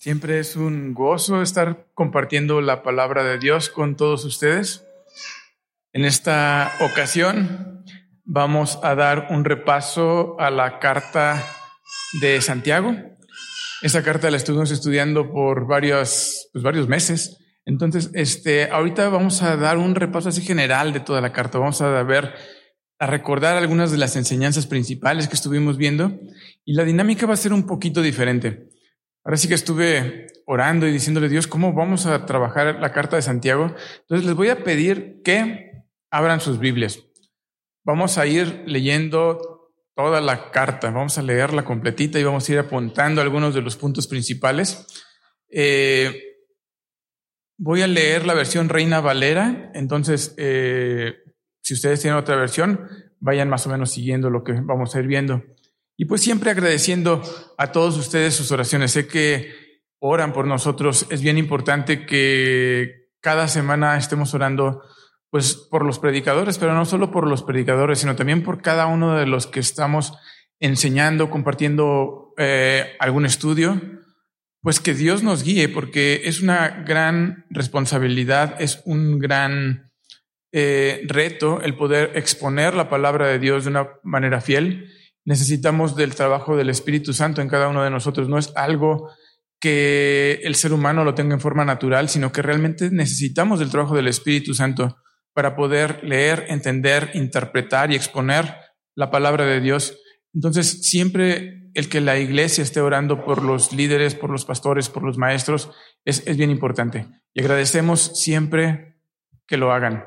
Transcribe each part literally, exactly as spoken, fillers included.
Siempre es un gozo estar compartiendo la palabra de Dios con todos ustedes. En esta ocasión vamos a dar un repaso a la carta de Santiago. Esta carta la estuvimos estudiando por varios, pues varios meses. Entonces, este, ahorita vamos a dar un repaso así general de toda la carta. Vamos a ver, a recordar algunas de las enseñanzas principales que estuvimos viendo, y la dinámica va a ser un poquito diferente. Ahora sí que estuve orando y diciéndole a Dios cómo vamos a trabajar la carta de Santiago. Entonces les voy a pedir que abran sus Biblias. Vamos a ir leyendo toda la carta, vamos a leerla completita y vamos a ir apuntando algunos de los puntos principales. Eh, voy a leer la versión Reina Valera, entonces eh, si ustedes tienen otra versión, vayan más o menos siguiendo lo que vamos a ir viendo. Y pues siempre agradeciendo a todos ustedes sus oraciones. Sé que oran por nosotros. Es bien importante que cada semana estemos orando pues por los predicadores, pero no solo por los predicadores, sino también por cada uno de los que estamos enseñando, compartiendo eh, algún estudio. Pues que Dios nos guíe, porque es una gran responsabilidad, es un gran eh, reto el poder exponer la palabra de Dios de una manera fiel. Necesitamos del trabajo del Espíritu Santo en cada uno de nosotros. No es algo que el ser humano lo tenga en forma natural, sino que realmente necesitamos del trabajo del Espíritu Santo para poder leer, entender, interpretar y exponer la palabra de Dios. Entonces, siempre el que la iglesia esté orando por los líderes, por los pastores, por los maestros, es, es bien importante. Y agradecemos siempre que lo hagan.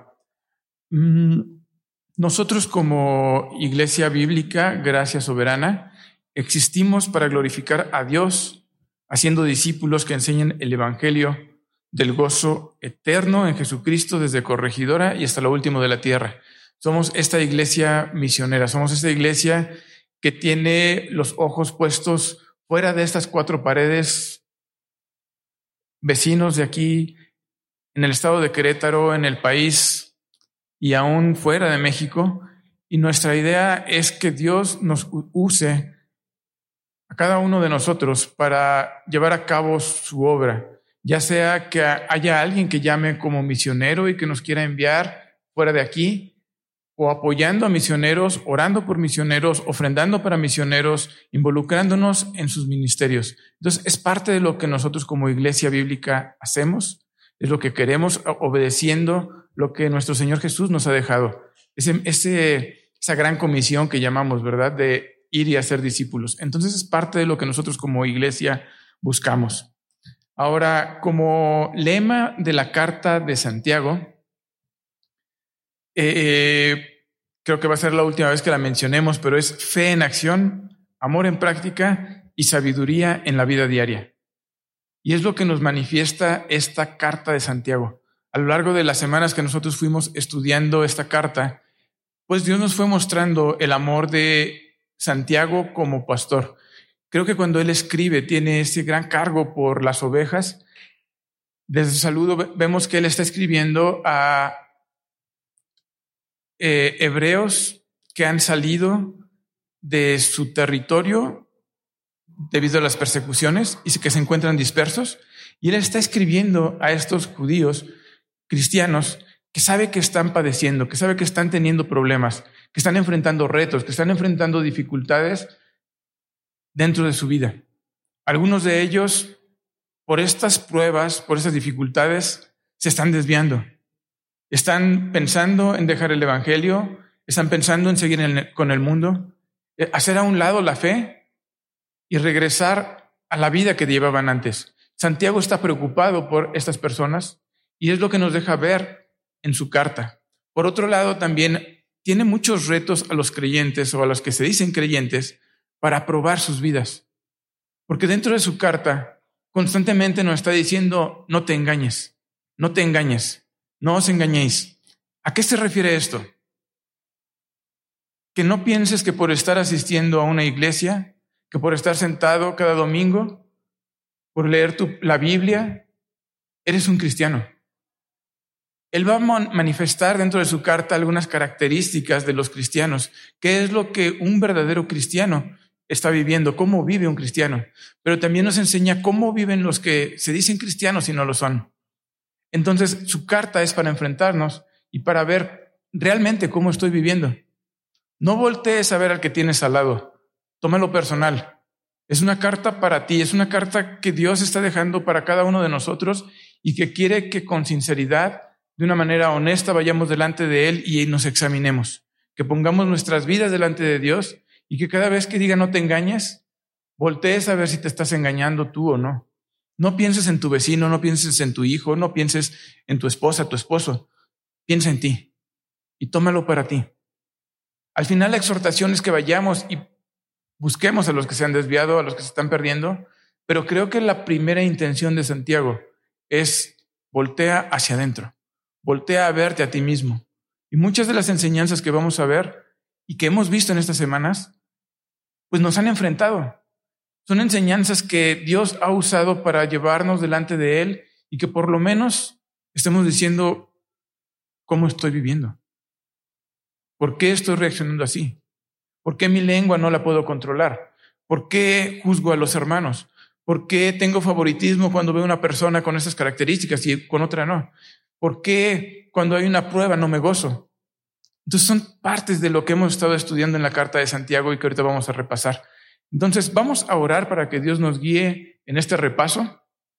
Mm. Nosotros como Iglesia Bíblica, Gracia Soberana, existimos para glorificar a Dios, haciendo discípulos que enseñen el Evangelio del gozo eterno en Jesucristo desde corregidora y hasta lo último de la tierra. Somos esta iglesia misionera, somos esta iglesia que tiene los ojos puestos fuera de estas cuatro paredes, vecinos de aquí, en el estado de Querétaro, en el país y aún fuera de México, y nuestra idea es que Dios nos use a cada uno de nosotros para llevar a cabo su obra, ya sea que haya alguien que llame como misionero y que nos quiera enviar fuera de aquí, o apoyando a misioneros, orando por misioneros, ofrendando para misioneros, involucrándonos en sus ministerios. Entonces, es parte de lo que nosotros como Iglesia Bíblica hacemos, es lo que queremos, obedeciendo lo que nuestro Señor Jesús nos ha dejado. Ese, ese, esa gran comisión que llamamos, ¿verdad?, de ir y hacer discípulos. Entonces es parte de lo que nosotros como iglesia buscamos. Ahora, como lema de la carta de Santiago, eh, creo que va a ser la última vez que la mencionemos, pero es fe en acción, amor en práctica y sabiduría en la vida diaria. Y es lo que nos manifiesta esta carta de Santiago. A lo largo de las semanas que nosotros fuimos estudiando esta carta, pues Dios nos fue mostrando el amor de Santiago como pastor. Creo que cuando él escribe tiene ese gran cargo por las ovejas. Desde su saludo vemos que él está escribiendo a eh, hebreos que han salido de su territorio debido a las persecuciones y que se encuentran dispersos. Y él está escribiendo a estos judíos cristianos que sabe que están padeciendo, que sabe que están teniendo problemas, que están enfrentando retos, que están enfrentando dificultades dentro de su vida. Algunos de ellos, por estas pruebas, por estas dificultades, se están desviando. Están pensando en dejar el evangelio, están pensando en seguir en el, con el mundo, hacer a un lado la fe y regresar a la vida que llevaban antes. Santiago está preocupado por estas personas y es lo que nos deja ver en su carta. Por otro lado, también tiene muchos retos a los creyentes o a los que se dicen creyentes para probar sus vidas. Porque dentro de su carta constantemente nos está diciendo: no te engañes, no te engañes, no os engañéis. ¿A qué se refiere esto? Que no pienses que por estar asistiendo a una iglesia, que por estar sentado cada domingo, por leer tu, la Biblia, eres un cristiano. Él va a manifestar dentro de su carta algunas características de los cristianos. ¿Qué es lo que un verdadero cristiano está viviendo, cómo vive un cristiano, pero también nos enseña cómo viven los que se dicen cristianos y no lo son. Entonces, su carta es para enfrentarnos y para ver realmente cómo estoy viviendo. No voltees a ver al que tienes al lado. Tómalo personal. Es una carta para ti, es una carta que Dios está dejando para cada uno de nosotros y que quiere que con sinceridad, de una manera honesta, vayamos delante de Él y nos examinemos. Que pongamos nuestras vidas delante de Dios y que cada vez que diga no te engañes, voltees a ver si te estás engañando tú o no. No pienses en tu vecino, no pienses en tu hijo, no pienses en tu esposa, tu esposo. Piensa en ti y tómalo para ti. Al final la exhortación es que vayamos y busquemos a los que se han desviado, a los que se están perdiendo, pero creo que la primera intención de Santiago es voltea hacia adentro, voltea a verte a ti mismo. Y muchas de las enseñanzas que vamos a ver y que hemos visto en estas semanas, pues nos han enfrentado. Son enseñanzas que Dios ha usado para llevarnos delante de Él y que por lo menos estemos diciendo cómo estoy viviendo. ¿Por qué estoy reaccionando así? ¿Por qué mi lengua no la puedo controlar? ¿Por qué juzgo a los hermanos? ¿Por qué tengo favoritismo cuando veo una persona con esas características y con otra no? ¿Por qué cuando hay una prueba no me gozo? Entonces son partes de lo que hemos estado estudiando en la carta de Santiago y que ahorita vamos a repasar. Entonces vamos a orar para que Dios nos guíe en este repaso.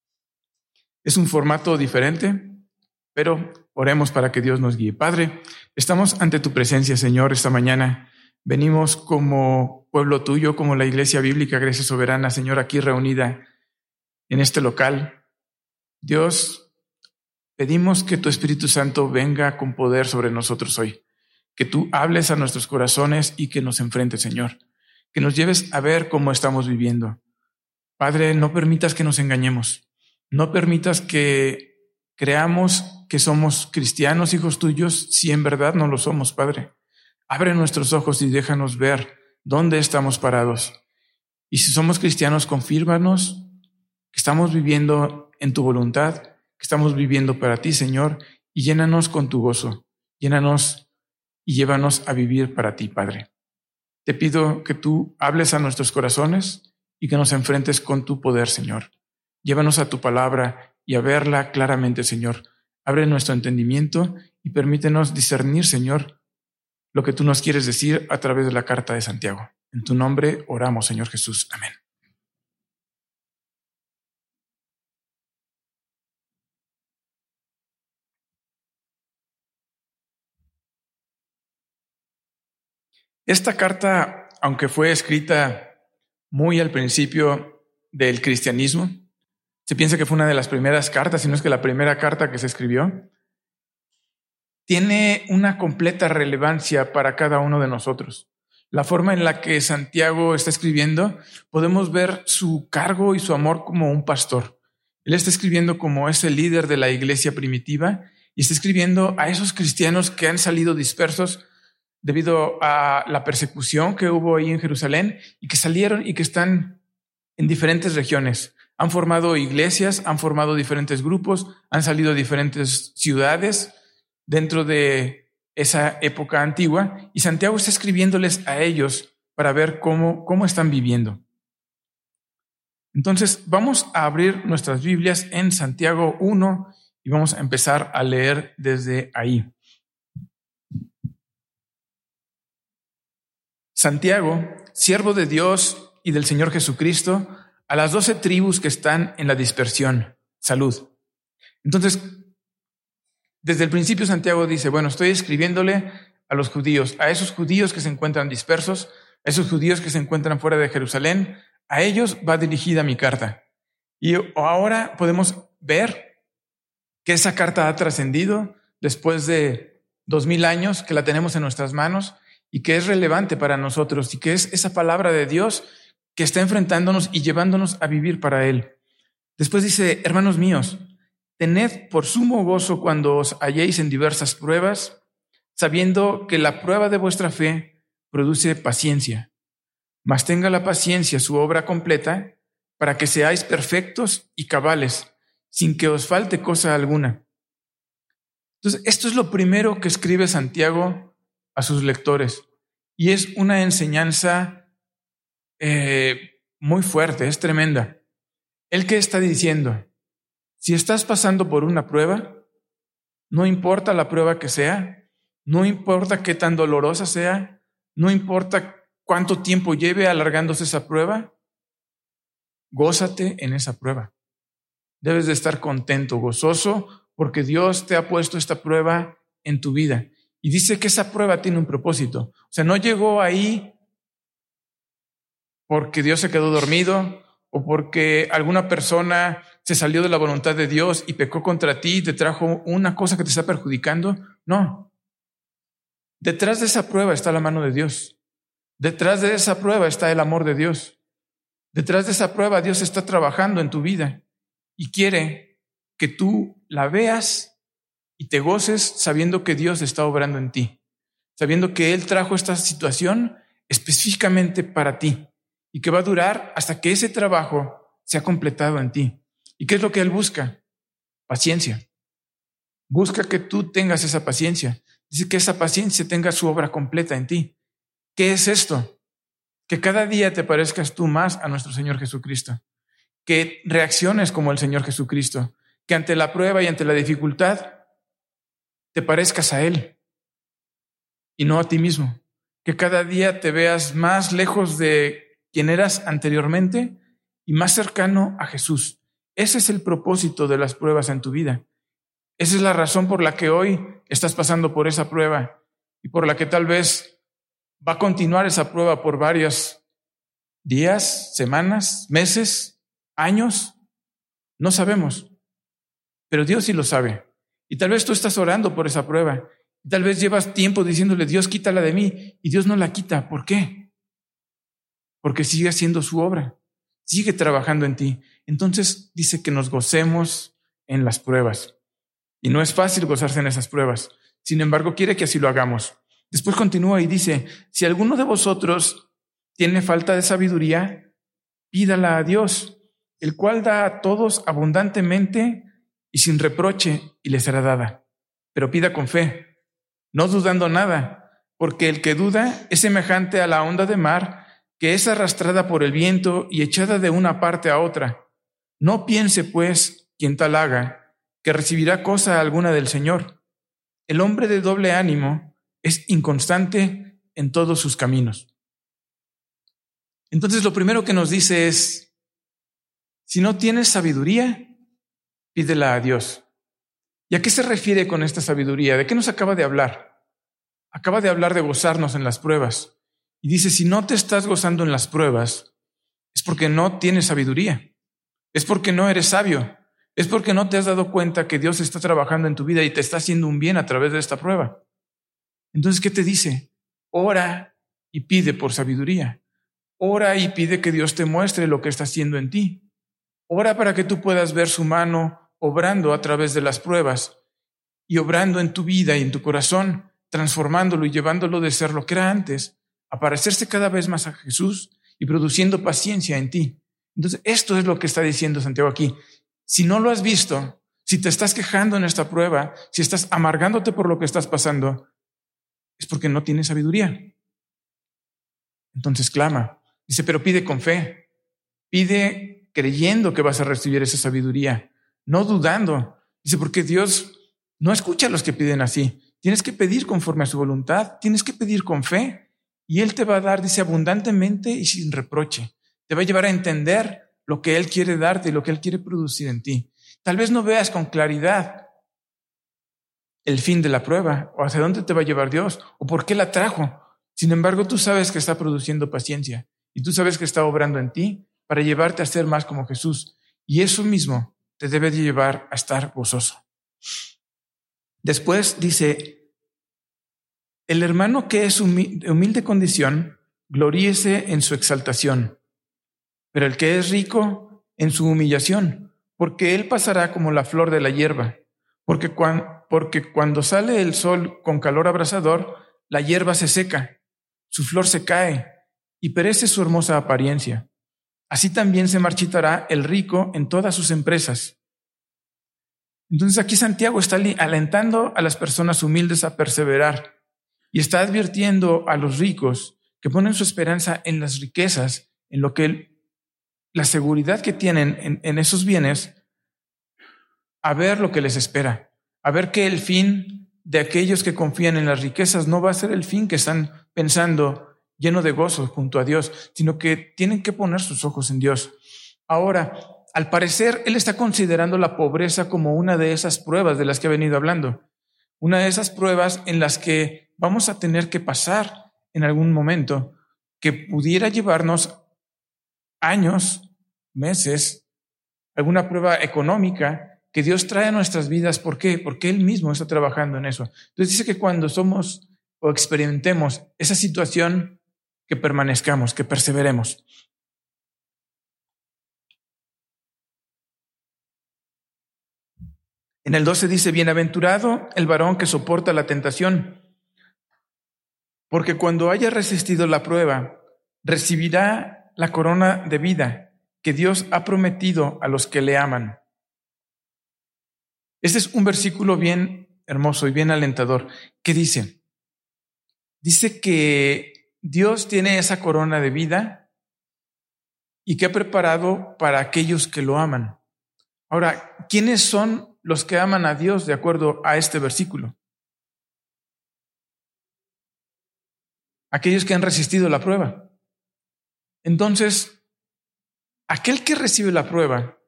Es un formato diferente, pero oremos para que Dios nos guíe. Padre, estamos ante tu presencia, Señor, esta mañana. Venimos como pueblo tuyo, como la Iglesia Bíblica Grecia Soberana, Señor, aquí reunida en este local. Dios, pedimos que tu Espíritu Santo venga con poder sobre nosotros hoy. Que tú hables a nuestros corazones y que nos enfrentes, Señor. Que nos lleves a ver cómo estamos viviendo. Padre, no permitas que nos engañemos. No permitas que creamos que somos cristianos, hijos tuyos, si en verdad no lo somos, Padre. Abre nuestros ojos y déjanos ver dónde estamos parados. Y si somos cristianos, confírmanos que estamos viviendo en tu voluntad, que estamos viviendo para ti, Señor, y llénanos con tu gozo. Llénanos y llévanos a vivir para ti, Padre. Te pido que tú hables a nuestros corazones y que nos enfrentes con tu poder, Señor. Llévanos a tu palabra y a verla claramente, Señor. Abre nuestro entendimiento y permítenos discernir, Señor, lo que tú nos quieres decir a través de la carta de Santiago. En tu nombre oramos, Señor Jesús. Amén. Esta carta, aunque fue escrita muy al principio del cristianismo, se piensa que fue una de las primeras cartas, si no es que la primera carta que se escribió, tiene una completa relevancia para cada uno de nosotros. La forma en la que Santiago está escribiendo, podemos ver su cargo y su amor como un pastor. Él está escribiendo como ese líder de la iglesia primitiva y está escribiendo a esos cristianos que han salido dispersos debido a la persecución que hubo ahí en Jerusalén y que salieron y que están en diferentes regiones. Han formado iglesias, han formado diferentes grupos, han salido a diferentes ciudades dentro de esa época antigua y Santiago está escribiéndoles a ellos para ver cómo, cómo están viviendo. Entonces vamos a abrir nuestras Biblias en Santiago uno y vamos a empezar a leer desde ahí. Santiago, siervo de Dios y del Señor Jesucristo, a las doce tribus que están en la dispersión. Salud. Entonces, desde el principio Santiago dice, bueno, estoy escribiéndole a los judíos, a esos judíos que se encuentran dispersos, a esos judíos que se encuentran fuera de Jerusalén, a ellos va dirigida mi carta. Y ahora podemos ver que esa carta ha trascendido después de dos mil años que la tenemos en nuestras manos y que es relevante para nosotros y que es esa palabra de Dios que está enfrentándonos y llevándonos a vivir para Él. Después dice, hermanos míos, tened por sumo gozo cuando os halléis en diversas pruebas, sabiendo que la prueba de vuestra fe produce paciencia. Mas tenga la paciencia su obra completa, para que seáis perfectos y cabales, sin que os falte cosa alguna. Entonces, esto es lo primero que escribe Santiago a sus lectores, y es una enseñanza eh, muy fuerte, es tremenda. ¿Él qué está diciendo? Si estás pasando por una prueba, no importa la prueba que sea, no importa qué tan dolorosa sea, no importa cuánto tiempo lleve alargándose esa prueba, gózate en esa prueba. Debes de estar contento, gozoso, porque Dios te ha puesto esta prueba en tu vida. Y dice que esa prueba tiene un propósito. O sea, no llegó ahí porque Dios se quedó dormido o porque alguna persona se salió de la voluntad de Dios y pecó contra ti y te trajo una cosa que te está perjudicando. No. Detrás de esa prueba está la mano de Dios. Detrás de esa prueba está el amor de Dios. Detrás de esa prueba Dios está trabajando en tu vida y quiere que tú la veas y te goces sabiendo que Dios está obrando en ti, sabiendo que Él trajo esta situación específicamente para ti y que va a durar hasta que ese trabajo sea completado en ti. ¿Y qué es lo que Él busca? Paciencia. Busca que tú tengas esa paciencia. Dice que esa paciencia tenga su obra completa en ti. ¿Qué es esto? Que cada día te parezcas tú más a nuestro Señor Jesucristo. Que reacciones como el Señor Jesucristo. Que ante la prueba y ante la dificultad te parezcas a Él y no a ti mismo. Que cada día te veas más lejos de quien eras anteriormente y más cercano a Jesús. Ese es el propósito de las pruebas en tu vida. Esa es la razón por la que hoy estás pasando por esa prueba y por la que tal vez va a continuar esa prueba por varios días, semanas, meses, años. No sabemos, pero Dios sí lo sabe. Y tal vez tú estás orando por esa prueba. Y tal vez llevas tiempo diciéndole, Dios, quítala de mí. Y Dios no la quita. ¿Por qué? Porque sigue haciendo su obra. Sigue trabajando en ti. Entonces dice que nos gocemos en las pruebas. Y no es fácil gozarse en esas pruebas. Sin embargo, quiere que así lo hagamos. Después continúa y dice, si alguno de vosotros tiene falta de sabiduría, pídala a Dios, el cual da a todos abundantemente y sin reproche, y le será dada. Pero pida con fe, no dudando nada, porque el que duda es semejante a la onda de mar, que es arrastrada por el viento y echada de una parte a otra. No piense, pues, quien tal haga, que recibirá cosa alguna del Señor. El hombre de doble ánimo es inconstante en todos sus caminos. Entonces, lo primero que nos dice es, si no tienes sabiduría, pídela a Dios. ¿Y a qué se refiere con esta sabiduría? ¿De qué nos acaba de hablar? Acaba de hablar de gozarnos en las pruebas. Y dice, si no te estás gozando en las pruebas, es porque no tienes sabiduría. Es porque no eres sabio. Es porque no te has dado cuenta que Dios está trabajando en tu vida y te está haciendo un bien a través de esta prueba. Entonces, ¿qué te dice? Ora y pide por sabiduría. Ora y pide que Dios te muestre lo que está haciendo en ti. Ora para que tú puedas ver su mano obrando a través de las pruebas y obrando en tu vida y en tu corazón, transformándolo y llevándolo de ser lo que era antes, a parecerse cada vez más a Jesús y produciendo paciencia en ti. Entonces, esto es lo que está diciendo Santiago aquí. Si no lo has visto, si te estás quejando en esta prueba, si estás amargándote por lo que estás pasando, es porque no tienes sabiduría. Entonces clama. Dice, pero pide con fe. Pide creyendo que vas a recibir esa sabiduría, no dudando. Dice, porque Dios no escucha a los que piden así. Tienes que pedir conforme a su voluntad, tienes que pedir con fe y Él te va a dar, dice, abundantemente y sin reproche. Te va a llevar a entender lo que Él quiere darte y lo que Él quiere producir en ti. Tal vez no veas con claridad el fin de la prueba o hacia dónde te va a llevar Dios o por qué la trajo. Sin embargo, tú sabes que está produciendo paciencia y tú sabes que está obrando en ti para llevarte a ser más como Jesús. Y eso mismo te debe de llevar a estar gozoso. Después dice, el hermano que es de humilde condición, gloríese en su exaltación, pero el que es rico en su humillación, porque él pasará como la flor de la hierba, porque, cuan, porque cuando sale el sol con calor abrasador, la hierba se seca, su flor se cae y perece su hermosa apariencia. Así también se marchitará el rico en todas sus empresas. Entonces aquí Santiago está alentando a las personas humildes a perseverar y está advirtiendo a los ricos que ponen su esperanza en las riquezas en lo que la seguridad que tienen en, en esos bienes, a ver lo que les espera, a ver que el fin de aquellos que confían en las riquezas no va a ser el fin que están pensando lleno de gozo junto a Dios, sino que tienen que poner sus ojos en Dios. Ahora, al parecer, él está considerando la pobreza como una de esas pruebas de las que ha venido hablando, una de esas pruebas en las que vamos a tener que pasar en algún momento, que pudiera llevarnos años, meses, alguna prueba económica que Dios trae a nuestras vidas. ¿Por qué? Porque Él mismo está trabajando en eso. Entonces dice que cuando somos o experimentemos esa situación, que permanezcamos, que perseveremos. En el doce dice, bienaventurado el varón que soporta la tentación, porque cuando haya resistido la prueba, recibirá la corona de vida que Dios ha prometido a los que le aman. Este es un versículo bien hermoso y bien alentador. ¿Qué dice? Dice que Dios tiene esa corona de vida y que ha preparado para aquellos que lo aman. Ahora, ¿quiénes son los que aman a Dios de acuerdo a este versículo? Aquellos que han resistido la prueba. Entonces, aquel que recibe la prueba,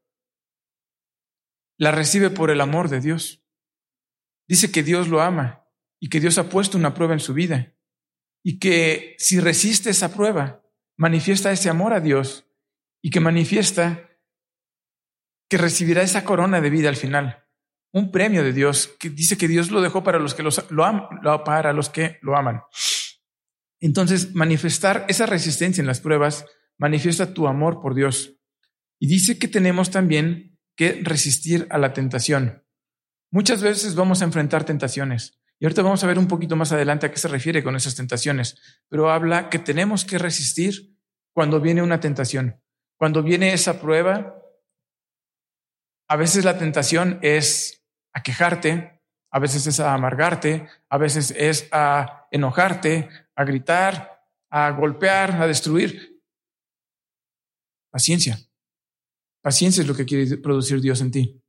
la recibe por el amor de Dios. Dice que Dios lo ama y que Dios ha puesto una prueba en su vida y que si resiste esa prueba, manifiesta ese amor a Dios y que manifiesta que recibirá esa corona de vida al final, un premio de Dios que dice que Dios lo dejó para los que los, lo, am, lo, para los que lo aman. Entonces, manifestar esa resistencia en las pruebas manifiesta tu amor por Dios. Y dice que tenemos también que resistir a la tentación. Muchas veces vamos a enfrentar tentaciones. Y ahorita vamos a ver un poquito más adelante a qué se refiere con esas tentaciones. Pero habla que tenemos que resistir cuando viene una tentación. Cuando viene esa prueba, a veces la tentación es a quejarte, a veces es a amargarte, a veces es a enojarte, a gritar, a golpear, a destruir. Paciencia. Paciencia es lo que quiere producir Dios en ti.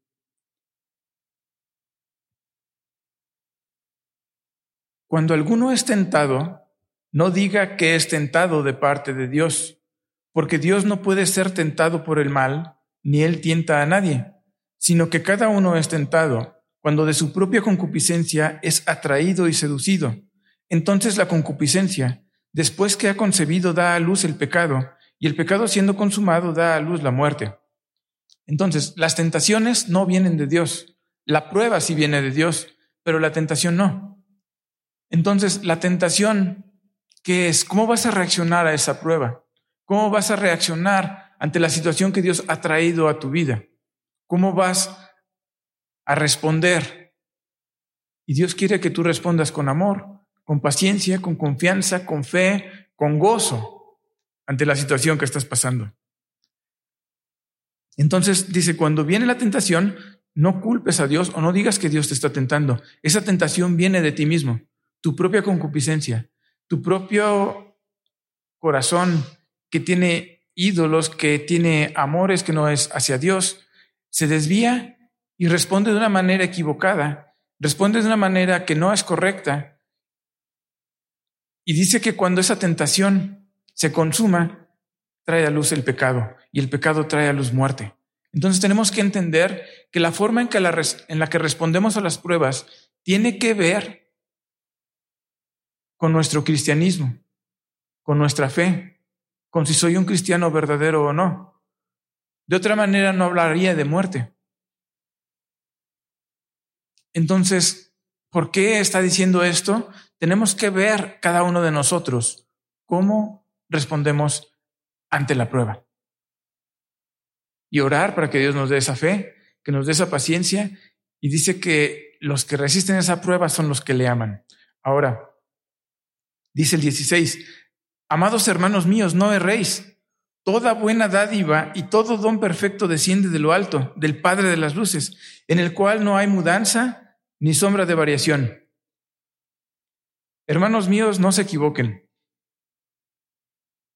Cuando alguno es tentado, no diga que es tentado de parte de Dios, porque Dios no puede ser tentado por el mal, ni Él tienta a nadie, sino que cada uno es tentado cuando de su propia concupiscencia es atraído y seducido. Entonces la concupiscencia, después que ha concebido, da a luz el pecado, y el pecado siendo consumado da a luz la muerte. Entonces, las tentaciones no vienen de Dios. La prueba sí viene de Dios, pero la tentación no. Entonces, la tentación, ¿qué es? ¿Cómo vas a reaccionar a esa prueba? ¿Cómo vas a reaccionar ante la situación que Dios ha traído a tu vida? ¿Cómo vas a responder? Y Dios quiere que tú respondas con amor, con paciencia, con confianza, con fe, con gozo ante la situación que estás pasando. Entonces dice, cuando viene la tentación, no culpes a Dios o no digas que Dios te está tentando. Esa tentación viene de ti mismo, tu propia concupiscencia, tu propio corazón que tiene ídolos, que tiene amores que no es hacia Dios, se desvía y responde de una manera equivocada, responde de una manera que no es correcta. Y dice que cuando esa tentación se consuma, trae a luz el pecado, y el pecado trae a luz muerte. Entonces tenemos que entender que la forma en, que la, en la que respondemos a las pruebas tiene que ver con nuestro cristianismo, con nuestra fe, con si soy un cristiano verdadero o no. De otra manera no hablaría de muerte. Entonces, ¿por qué está diciendo esto? Tenemos que ver cada uno de nosotros cómo respondemos ante la prueba. Y orar para que Dios nos dé esa fe, que nos dé esa paciencia. Y dice que los que resisten esa prueba son los que le aman. Ahora, dice el dieciséis, amados hermanos míos, no erréis. Toda buena dádiva y todo don perfecto desciende de lo alto, del Padre de las luces, en el cual no hay mudanza ni sombra de variación. Hermanos míos, no se equivoquen.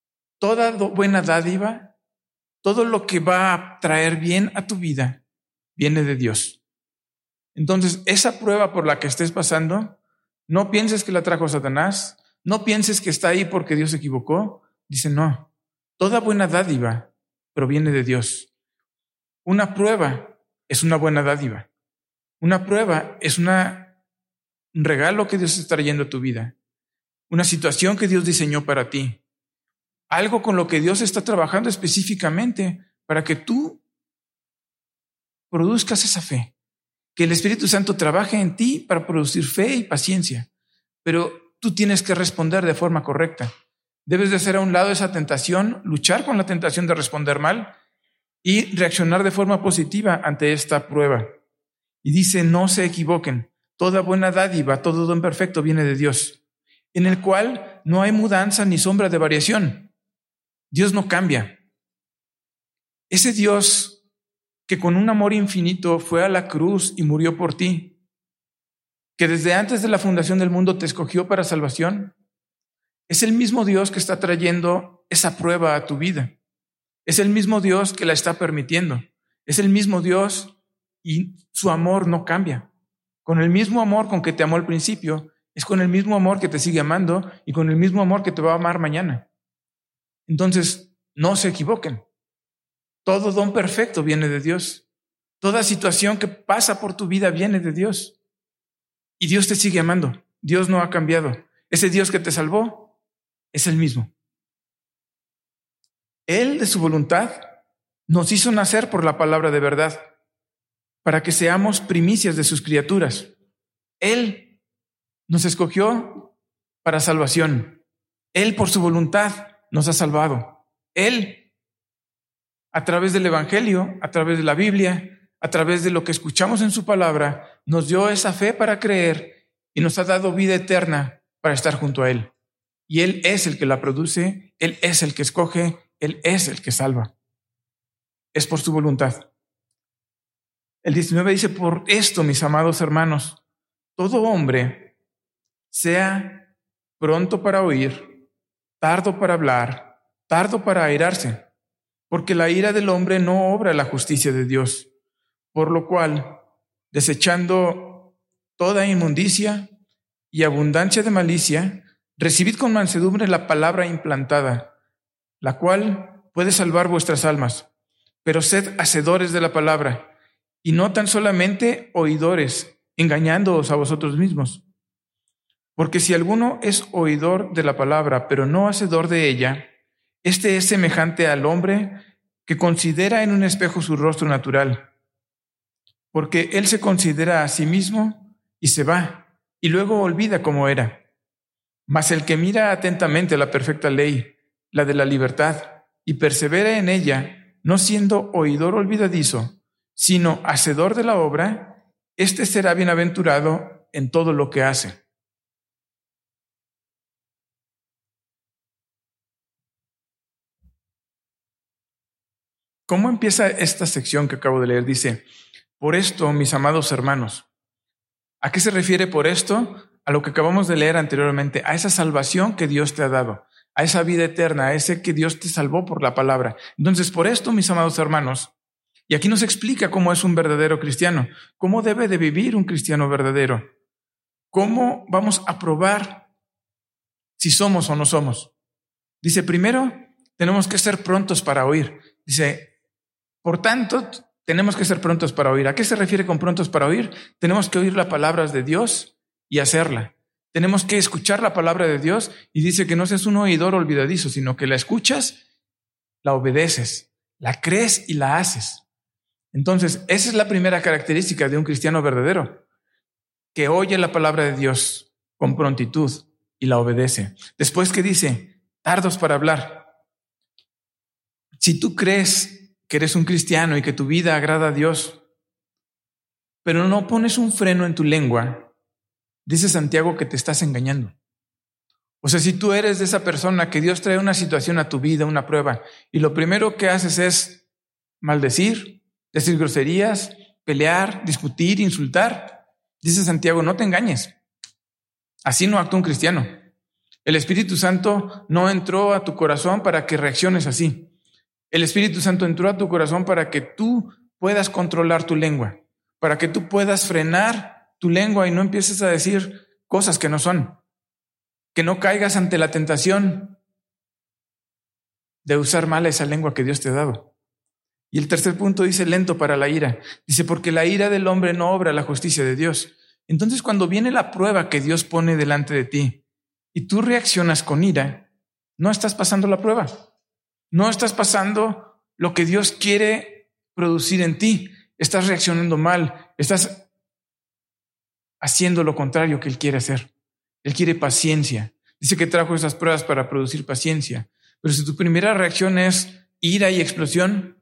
toda buena dádiva, todo lo que va a traer bien a tu vida, viene de Dios. Entonces, esa prueba por la que estés pasando, no pienses que la trajo Satanás, no pienses que está ahí porque Dios se equivocó. Dice, no, toda buena dádiva proviene de Dios. Una prueba es una buena dádiva. Una prueba es una, un regalo que Dios está trayendo a tu vida. Una situación que Dios diseñó para ti. Algo con lo que Dios está trabajando específicamente para que tú produzcas esa fe. Que el Espíritu Santo trabaje en ti para producir fe y paciencia. Pero tú tienes que responder de forma correcta. Debes de hacer a un lado esa tentación, luchar con la tentación de responder mal y reaccionar de forma positiva ante esta prueba. Y dice, no se equivoquen. Toda buena dádiva, todo don perfecto viene de Dios, en el cual no hay mudanza ni sombra de variación. Dios no cambia. Ese Dios que con un amor infinito fue a la cruz y murió por ti, que desde antes de la fundación del mundo te escogió para salvación, es el mismo Dios que está trayendo esa prueba a tu vida. Es el mismo Dios que la está permitiendo. Es el mismo Dios y su amor no cambia. Con el mismo amor con que te amó al principio, es con el mismo amor que te sigue amando y con el mismo amor que te va a amar mañana. Entonces, no se equivoquen. Todo don perfecto viene de Dios. Toda situación que pasa por tu vida viene de Dios. Y Dios te sigue amando. Dios no ha cambiado. Ese Dios que te salvó es el mismo. Él, de su voluntad, nos hizo nacer por la palabra de verdad, para que seamos primicias de sus criaturas. Él nos escogió para salvación. Él, por su voluntad, nos ha salvado. Él, a través del Evangelio, a través de la Biblia, a través de lo que escuchamos en su palabra, nos dio esa fe para creer y nos ha dado vida eterna para estar junto a Él. Y Él es el que la produce, Él es el que escoge, Él es el que salva. Es por su voluntad. El diecinueve dice, por esto, mis amados hermanos, todo hombre sea pronto para oír, tardo para hablar, tardo para airarse, porque la ira del hombre no obra la justicia de Dios. Por lo cual, desechando toda inmundicia y abundancia de malicia, recibid con mansedumbre la palabra implantada, la cual puede salvar vuestras almas. Pero sed hacedores de la palabra, y no tan solamente oidores, engañándoos a vosotros mismos. Porque si alguno es oidor de la palabra, pero no hacedor de ella, este es semejante al hombre que considera en un espejo su rostro natural. Porque él se considera a sí mismo y se va, y luego olvida cómo era. Mas el que mira atentamente la perfecta ley, la de la libertad, y persevera en ella, no siendo oidor olvidadizo, sino hacedor de la obra, éste será bienaventurado en todo lo que hace. ¿Cómo empieza esta sección que acabo de leer? Dice, por esto, mis amados hermanos. ¿A qué se refiere por esto? A lo que acabamos de leer anteriormente, a esa salvación que Dios te ha dado, a esa vida eterna, a ese que Dios te salvó por la palabra. Entonces, por esto, mis amados hermanos, y aquí nos explica cómo es un verdadero cristiano, cómo debe de vivir un cristiano verdadero, cómo vamos a probar si somos o no somos. Dice, primero, tenemos que ser prontos para oír. Dice, por tanto, tenemos que ser prontos para oír. ¿A qué se refiere con prontos para oír? Tenemos que oír las palabras de Dios y hacerla. Tenemos que escuchar la palabra de Dios y dice que no seas un oidor olvidadizo, sino que la escuchas, la obedeces, la crees y la haces. Entonces, esa es la primera característica de un cristiano verdadero, que oye la palabra de Dios con prontitud y la obedece. Después que dice, tardos para hablar. Si tú crees que eres un cristiano y que tu vida agrada a Dios, pero no pones un freno en tu lengua, dice Santiago que te estás engañando. O sea, si tú eres de esa persona que Dios trae una situación a tu vida, una prueba, y lo primero que haces es maldecir, decir groserías, pelear, discutir, insultar, dice Santiago, no te engañes. Así no actúa un cristiano. El Espíritu Santo no entró a tu corazón para que reacciones así. El Espíritu Santo entró a tu corazón para que tú puedas controlar tu lengua, para que tú puedas frenar tu lengua y no empieces a decir cosas que no son, que no caigas ante la tentación de usar mal esa lengua que Dios te ha dado. Y el tercer punto dice lento para la ira. Dice, porque la ira del hombre no obra la justicia de Dios. Entonces, cuando viene la prueba que Dios pone delante de ti y tú reaccionas con ira, no estás pasando la prueba. No estás pasando lo que Dios quiere producir en ti. Estás reaccionando mal. Estás haciendo lo contrario que Él quiere hacer. Él quiere paciencia. Dice que trajo esas pruebas para producir paciencia. Pero si tu primera reacción es ira y explosión,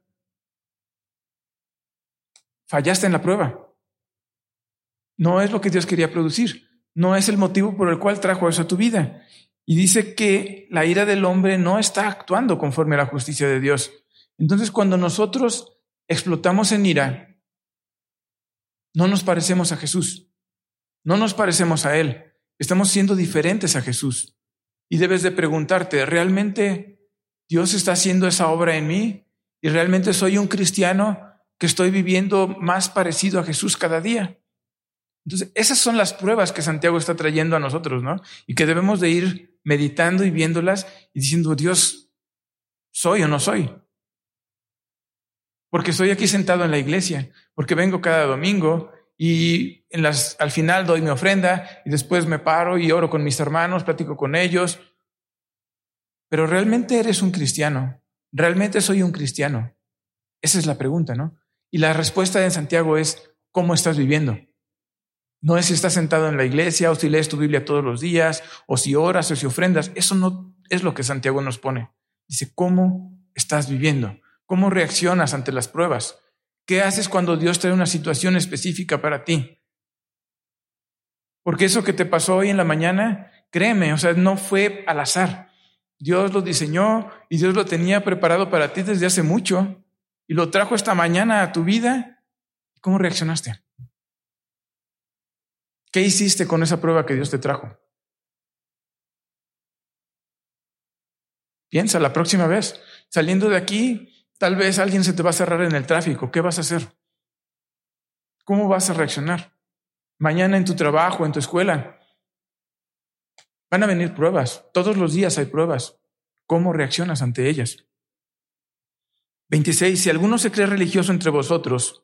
fallaste en la prueba. No es lo que Dios quería producir. No es el motivo por el cual trajo eso a tu vida. Y dice que la ira del hombre no está actuando conforme a la justicia de Dios. Entonces, cuando nosotros explotamos en ira, no nos parecemos a Jesús. No nos parecemos a Él. Estamos siendo diferentes a Jesús. Y debes de preguntarte, ¿realmente Dios está haciendo esa obra en mí? ¿Y realmente soy un cristiano que estoy viviendo más parecido a Jesús cada día? Entonces, esas son las pruebas que Santiago está trayendo a nosotros, ¿no? Y que debemos de ir meditando y viéndolas y diciendo, Dios, ¿soy o no soy? Porque estoy aquí sentado en la iglesia, porque vengo cada domingo y en las, al final doy mi ofrenda y después me paro y oro con mis hermanos, platico con ellos. Pero ¿realmente eres un cristiano? ¿Realmente soy un cristiano? Esa es la pregunta, ¿no? Y la respuesta de Santiago es, ¿cómo estás viviendo? No es si estás sentado en la iglesia o si lees tu Biblia todos los días o si oras o si ofrendas. Eso no es lo que Santiago nos pone. Dice, ¿cómo estás viviendo? ¿Cómo reaccionas ante las pruebas? ¿Qué haces cuando Dios trae una situación específica para ti? Porque eso que te pasó hoy en la mañana, créeme, o sea, no fue al azar. Dios lo diseñó y Dios lo tenía preparado para ti desde hace mucho y lo trajo esta mañana a tu vida. ¿Cómo reaccionaste? ¿Qué hiciste con esa prueba que Dios te trajo? Piensa la próxima vez. Saliendo de aquí, tal vez alguien se te va a cerrar en el tráfico. ¿Qué vas a hacer? ¿Cómo vas a reaccionar? Mañana en tu trabajo, en tu escuela, van a venir pruebas. Todos los días hay pruebas. ¿Cómo reaccionas ante ellas? veintiséis. Si alguno se cree religioso entre vosotros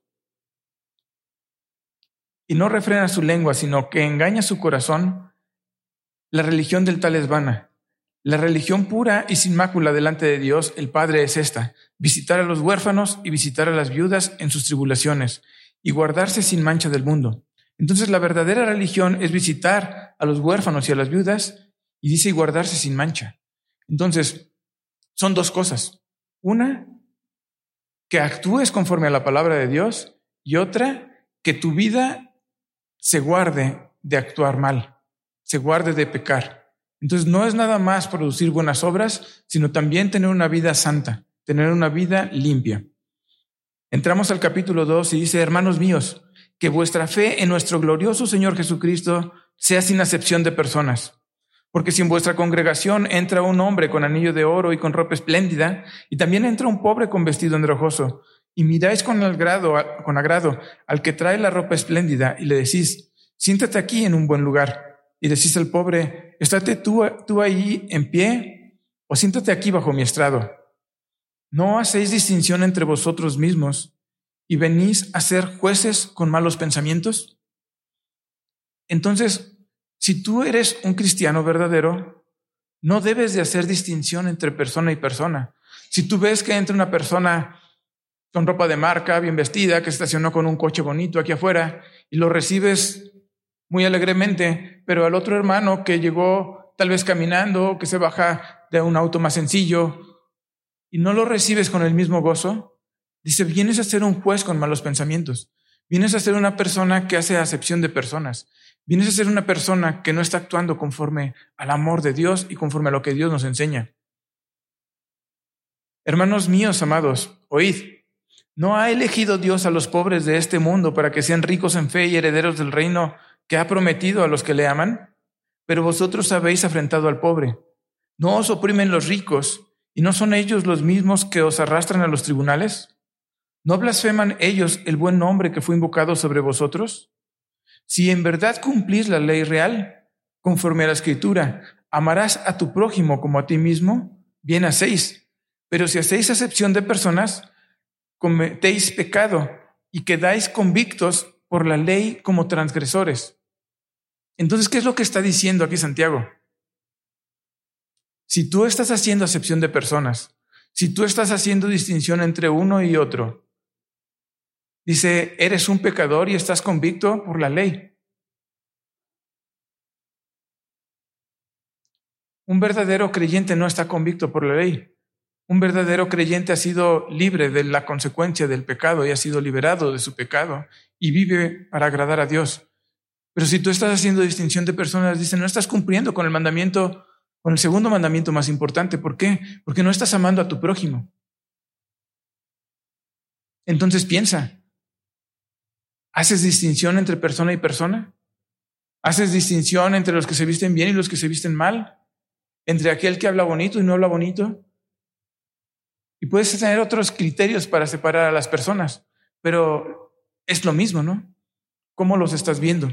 y no refrena su lengua, sino que engaña su corazón, la religión del tal es vana. La religión pura y sin mácula delante de Dios, el Padre, es esta: visitar a los huérfanos y visitar a las viudas en sus tribulaciones y guardarse sin mancha del mundo. Entonces, la verdadera religión es visitar a los huérfanos y a las viudas, y dice y guardarse sin mancha. Entonces, son dos cosas. Una, que actúes conforme a la palabra de Dios, y otra, que tu vida se guarde de actuar mal, se guarde de pecar. Entonces, no es nada más producir buenas obras, sino también tener una vida santa, tener una vida limpia. Entramos al capítulo dos y dice, hermanos míos, que vuestra fe en nuestro glorioso Señor Jesucristo sea sin acepción de personas. Porque si en vuestra congregación entra un hombre con anillo de oro y con ropa espléndida, y también entra un pobre con vestido andrajoso, y miráis con agrado, con agrado al que trae la ropa espléndida, y le decís, siéntate aquí en un buen lugar, y decís al pobre, estate tú, tú ahí en pie, o siéntate aquí bajo mi estrado. ¿No hacéis distinción entre vosotros mismos y venís a ser jueces con malos pensamientos? Entonces, si tú eres un cristiano verdadero, no debes de hacer distinción entre persona y persona. Si tú ves que entra una persona con ropa de marca, bien vestida, que se estacionó con un coche bonito aquí afuera, y lo recibes muy alegremente, pero al otro hermano que llegó tal vez caminando, que se baja de un auto más sencillo, y no lo recibes con el mismo gozo, dice, vienes a ser un juez con malos pensamientos. Vienes a ser una persona que hace acepción de personas. Vienes a ser una persona que no está actuando conforme al amor de Dios y conforme a lo que Dios nos enseña. Hermanos míos, amados, oíd. ¿No ha elegido Dios a los pobres de este mundo para que sean ricos en fe y herederos del reino que ha prometido a los que le aman? pero vosotros habéis afrentado al pobre. ¿No os oprimen los ricos, y no son ellos los mismos que os arrastran a los tribunales? ¿No blasfeman ellos el buen nombre que fue invocado sobre vosotros? Si en verdad cumplís la ley real, conforme a la Escritura, amarás a tu prójimo como a ti mismo, bien hacéis. Pero si hacéis acepción de personas, cometéis pecado y quedáis convictos por la ley como transgresores. Entonces, ¿qué es lo que está diciendo aquí Santiago? Si tú estás haciendo acepción de personas, si tú estás haciendo distinción entre uno y otro, dice, eres un pecador y estás convicto por la ley. Un verdadero creyente no está convicto por la ley. Un verdadero creyente ha sido libre de la consecuencia del pecado y ha sido liberado de su pecado y vive para agradar a Dios. Pero si tú estás haciendo distinción de personas, dice, no estás cumpliendo con el mandamiento, con el segundo mandamiento más importante. ¿Por qué? Porque no estás amando a tu prójimo. Entonces piensa, ¿haces distinción entre persona y persona? ¿Haces distinción entre los que se visten bien y los que se visten mal? ¿Entre aquel que habla bonito y no habla bonito? Y puedes tener otros criterios para separar a las personas, pero es lo mismo, ¿no? ¿Cómo los estás viendo?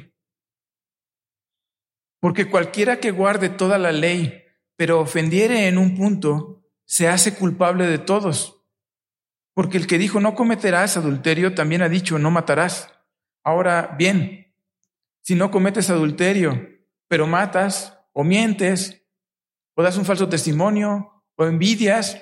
Porque cualquiera que guarde toda la ley, pero ofendiere en un punto, se hace culpable de todos. Porque el que dijo no cometerás adulterio, también ha dicho no matarás. Ahora bien, si no cometes adulterio, pero matas, o mientes, o das un falso testimonio, o envidias,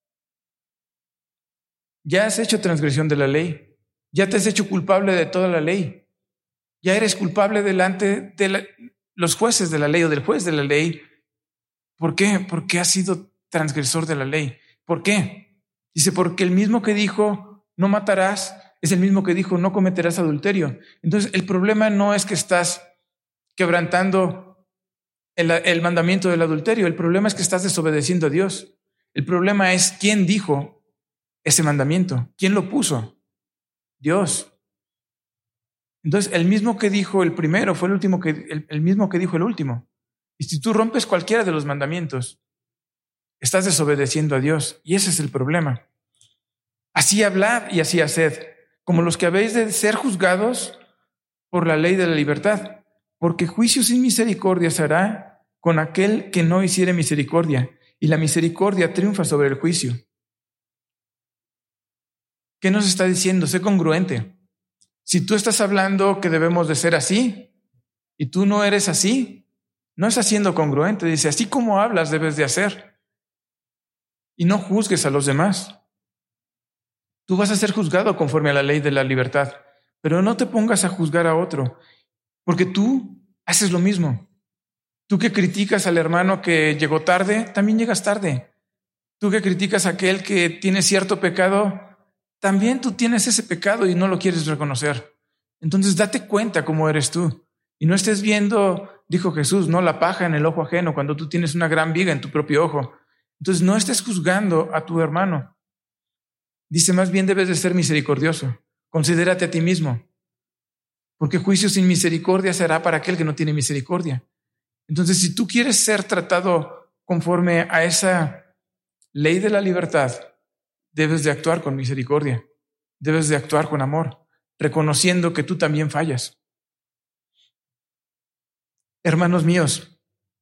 ya has hecho transgresión de la ley, ya te has hecho culpable de toda la ley, ya eres culpable delante de la, los jueces de la ley o del juez de la ley. ¿Por qué? Porque has sido transgresor de la ley. ¿Por qué? Dice, porque el mismo que dijo no matarás es el mismo que dijo no cometerás adulterio. Entonces el problema no es que estás quebrantando el, el mandamiento del adulterio, el problema es que estás desobedeciendo a Dios. El problema es quién dijo ese mandamiento. ¿Quién lo puso? Dios. Entonces, el mismo que dijo el primero fue el último que el, el mismo que dijo el último. Y si tú rompes cualquiera de los mandamientos, estás desobedeciendo a Dios. Y ese es el problema. Así hablad y así haced, como los que habéis de ser juzgados por la ley de la libertad, porque juicio sin misericordia se hará con aquel que no hiciere misericordia, y la misericordia triunfa sobre el juicio. ¿Qué nos está diciendo? Sé congruente. Si tú estás hablando que debemos de ser así y tú no eres así, no estás siendo congruente. Dice, así como hablas debes de hacer. Y no juzgues a los demás. Tú vas a ser juzgado conforme a la ley de la libertad, pero no te pongas a juzgar a otro, porque tú haces lo mismo. Tú que criticas al hermano que llegó tarde, también llegas tarde. Tú que criticas a aquel que tiene cierto pecado, también tú tienes ese pecado y no lo quieres reconocer. Entonces date cuenta cómo eres tú. Y no estés viendo, dijo Jesús, no la paja en el ojo ajeno cuando tú tienes una gran viga en tu propio ojo. Entonces no estés juzgando a tu hermano. Dice, más bien debes de ser misericordioso. Considérate a ti mismo. Porque juicio sin misericordia será para aquel que no tiene misericordia. Entonces, si tú quieres ser tratado conforme a esa ley de la libertad, debes de actuar con misericordia, debes de actuar con amor, reconociendo que tú también fallas. Hermanos míos,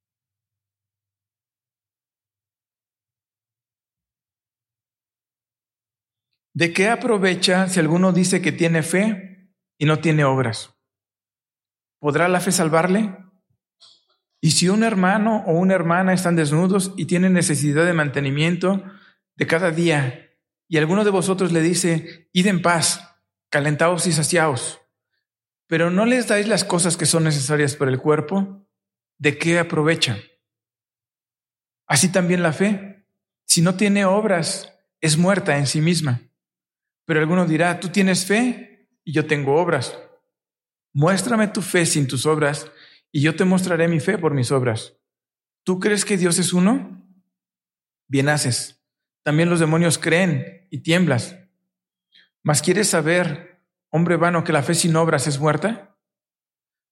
¿de qué aprovecha si alguno dice que tiene fe y no tiene obras? ¿Podrá la fe salvarle? Y si un hermano o una hermana están desnudos y tienen necesidad de mantenimiento de cada día, y alguno de vosotros le dice, id en paz, calentaos y saciaos, pero no les dais las cosas que son necesarias para el cuerpo, ¿de qué aprovecha? Así también la fe, si no tiene obras, es muerta en sí misma. Pero alguno dirá, tú tienes fe y yo tengo obras. Muéstrame tu fe sin tus obras y yo te mostraré mi fe por mis obras. ¿Tú crees que Dios es uno? Bien haces. También los demonios creen y tiemblas. ¿Mas quieres saber, hombre vano, que la fe sin obras es muerta?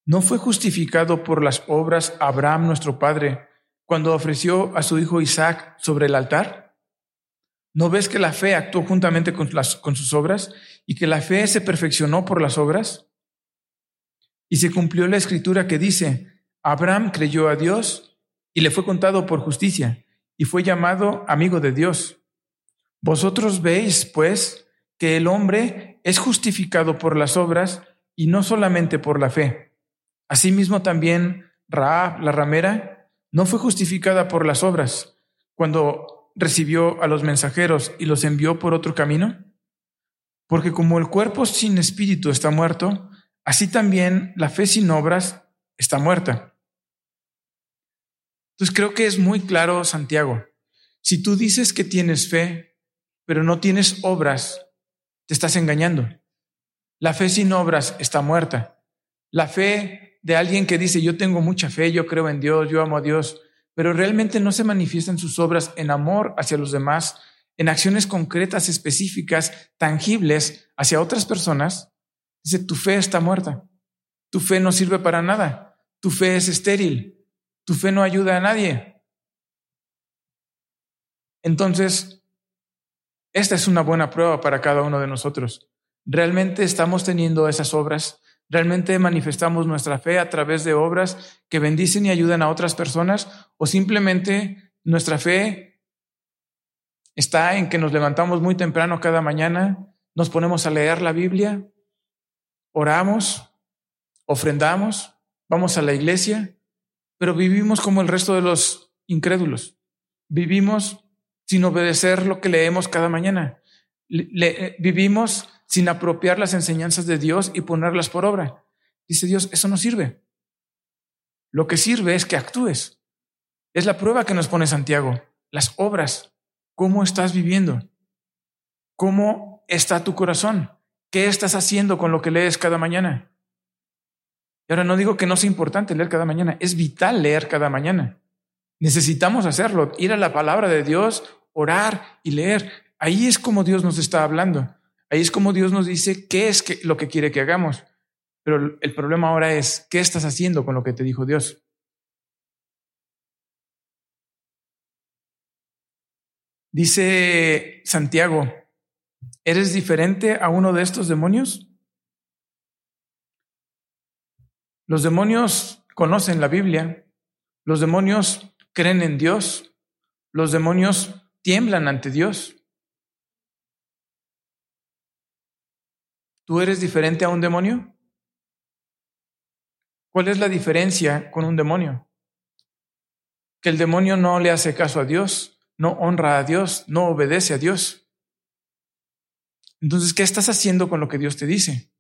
¿No fue justificado por las obras Abraham nuestro padre cuando ofreció a su hijo Isaac sobre el altar? ¿No ves que la fe actuó juntamente con, las, con sus obras y que la fe se perfeccionó por las obras? Y se cumplió la escritura que dice, Abraham creyó a Dios y le fue contado por justicia y fue llamado amigo de Dios. Vosotros veis, pues, que el hombre es justificado por las obras y no solamente por la fe. Asimismo también Rahab, la ramera, no fue justificada por las obras cuando recibió a los mensajeros y los envió por otro camino. Porque como el cuerpo sin espíritu está muerto, así también la fe sin obras está muerta. Entonces creo que es muy claro Santiago. Si tú dices que tienes fe, pero no tienes obras, te estás engañando. La fe sin obras está muerta. La fe de alguien que dice, yo tengo mucha fe, yo creo en Dios, yo amo a Dios, pero realmente no se manifiesta en sus obras en amor hacia los demás, en acciones concretas, específicas, tangibles hacia otras personas, dice, tu fe está muerta. Tu fe no sirve para nada. Tu fe es estéril. Tu fe no ayuda a nadie. Entonces, esta es una buena prueba para cada uno de nosotros. ¿Realmente estamos teniendo esas obras? ¿Realmente manifestamos nuestra fe a través de obras que bendicen y ayudan a otras personas? ¿O simplemente nuestra fe está en que nos levantamos muy temprano cada mañana, nos ponemos a leer la Biblia, oramos, ofrendamos, vamos a la iglesia, pero vivimos como el resto de los incrédulos? Vivimos sin obedecer lo que leemos cada mañana. Le, vivimos sin apropiar las enseñanzas de Dios y ponerlas por obra. Dice Dios, eso no sirve. Lo que sirve es que actúes. Es la prueba que nos pone Santiago. Las obras. ¿Cómo estás viviendo? ¿Cómo está tu corazón? ¿Qué estás haciendo con lo que lees cada mañana? Y ahora no digo que no sea importante leer cada mañana. Es vital leer cada mañana. Necesitamos hacerlo. Ir a la palabra de Dios, orar y leer. Ahí es como Dios nos está hablando. Ahí es como Dios nos dice qué es que, lo que quiere que hagamos. Pero el problema ahora es, ¿qué estás haciendo con lo que te dijo Dios? Dice Santiago, ¿eres diferente a uno de estos demonios? Los demonios conocen la Biblia. Los demonios creen en Dios. Los demonios tiemblan ante Dios. ¿Tú eres diferente a un demonio? ¿Cuál es la diferencia con un demonio? Que el demonio no le hace caso a Dios, no honra a Dios, no obedece a Dios. Entonces, ¿qué estás haciendo con lo que Dios te dice?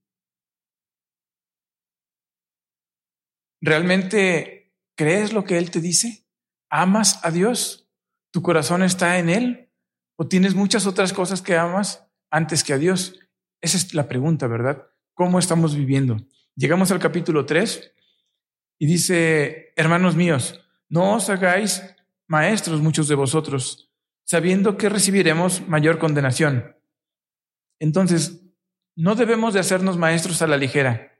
¿Realmente crees lo que Él te dice? ¿Amas a Dios? ¿Tu corazón está en Él? ¿O tienes muchas otras cosas que amas antes que a Dios? Esa es la pregunta, ¿verdad? ¿Cómo estamos viviendo? Llegamos al capítulo tres y dice, hermanos míos, no os hagáis maestros muchos de vosotros, sabiendo que recibiremos mayor condenación. Entonces, no debemos de hacernos maestros a la ligera.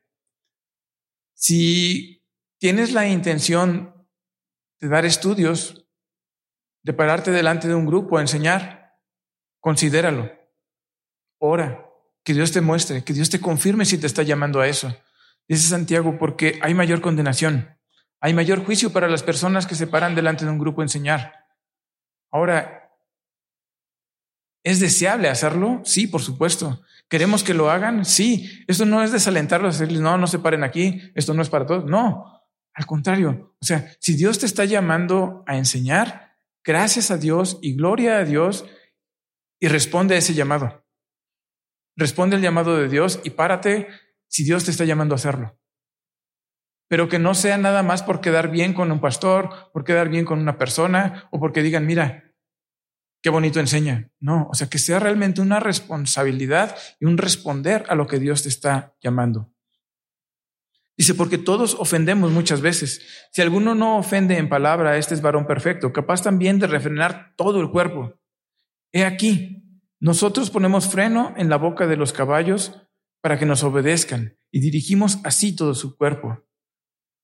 Si tienes la intención de dar estudios, de pararte delante de un grupo a enseñar, considéralo. Ora. Que Dios te muestre, que Dios te confirme si te está llamando a eso. Dice Santiago, porque hay mayor condenación, hay mayor juicio para las personas que se paran delante de un grupo a enseñar. Ahora, ¿es deseable hacerlo? Sí, por supuesto. ¿Queremos que lo hagan? Sí. Esto no es desalentarlos, decirles, no, no se paren aquí, esto no es para todos. No, al contrario. O sea, si Dios te está llamando a enseñar, gracias a Dios y gloria a Dios y responde a ese llamado. Responde al llamado de Dios y párate si Dios te está llamando a hacerlo. Pero que no sea nada más por quedar bien con un pastor, por quedar bien con una persona o porque digan, mira, qué bonito enseña. No, o sea, que sea realmente una responsabilidad y un responder a lo que Dios te está llamando. Dice, porque todos ofendemos muchas veces. Si alguno no ofende en palabra, este es varón perfecto, capaz también de refrenar todo el cuerpo. He aquí, nosotros ponemos freno en la boca de los caballos para que nos obedezcan y dirigimos así todo su cuerpo.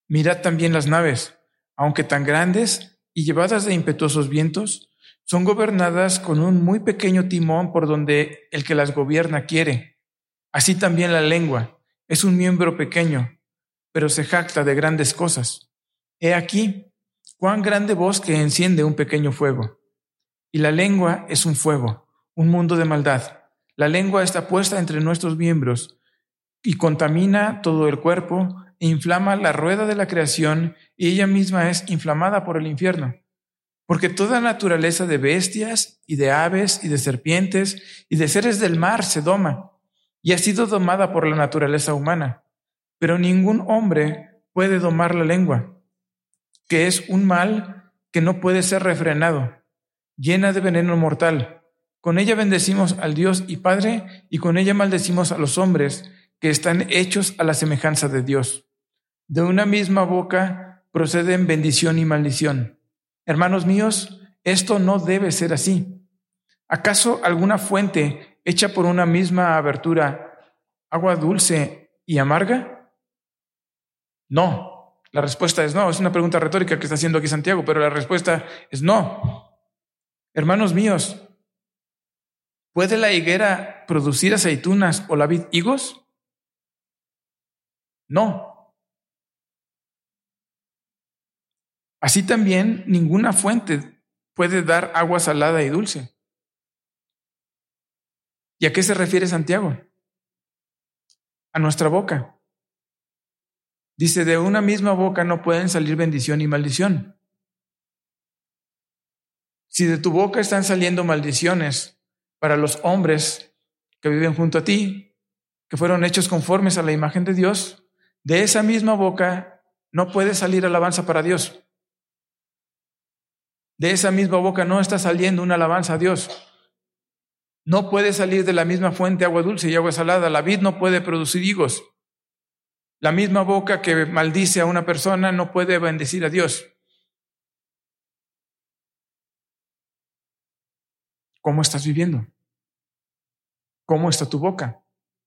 Mirad también las naves, aunque tan grandes y llevadas de impetuosos vientos, son gobernadas con un muy pequeño timón por donde el que las gobierna quiere. Así también la lengua es un miembro pequeño, pero se jacta de grandes cosas. He aquí, cuán grande bosque enciende un pequeño fuego. Y la lengua es un fuego, un mundo de maldad. La lengua está puesta entre nuestros miembros y contamina todo el cuerpo e inflama la rueda de la creación, y ella misma es inflamada por el infierno. Porque toda naturaleza de bestias y de aves y de serpientes y de seres del mar se doma, y ha sido domada por la naturaleza humana. Pero ningún hombre puede domar la lengua, que es un mal que no puede ser refrenado, llena de veneno mortal. Con ella bendecimos al Dios y Padre, y con ella maldecimos a los hombres que están hechos a la semejanza de Dios. De una misma boca proceden bendición y maldición. Hermanos míos, esto no debe ser así. ¿Acaso alguna fuente hecha por una misma abertura, agua dulce y amarga? No. La respuesta es no. Es una pregunta retórica que está haciendo aquí Santiago, pero la respuesta es no. Hermanos míos, ¿puede la higuera producir aceitunas o la vid higos? No. Así también ninguna fuente puede dar agua salada y dulce. ¿Y a qué se refiere Santiago? A nuestra boca. Dice, de una misma boca no pueden salir bendición y maldición. Si de tu boca están saliendo maldiciones para los hombres que viven junto a ti, que fueron hechos conformes a la imagen de Dios, de esa misma boca no puede salir alabanza para Dios. De esa misma boca no está saliendo una alabanza a Dios. No puede salir de la misma fuente agua dulce y agua salada. La vid no puede producir higos. La misma boca que maldice a una persona no puede bendecir a Dios. ¿Cómo estás viviendo? ¿Cómo está tu boca?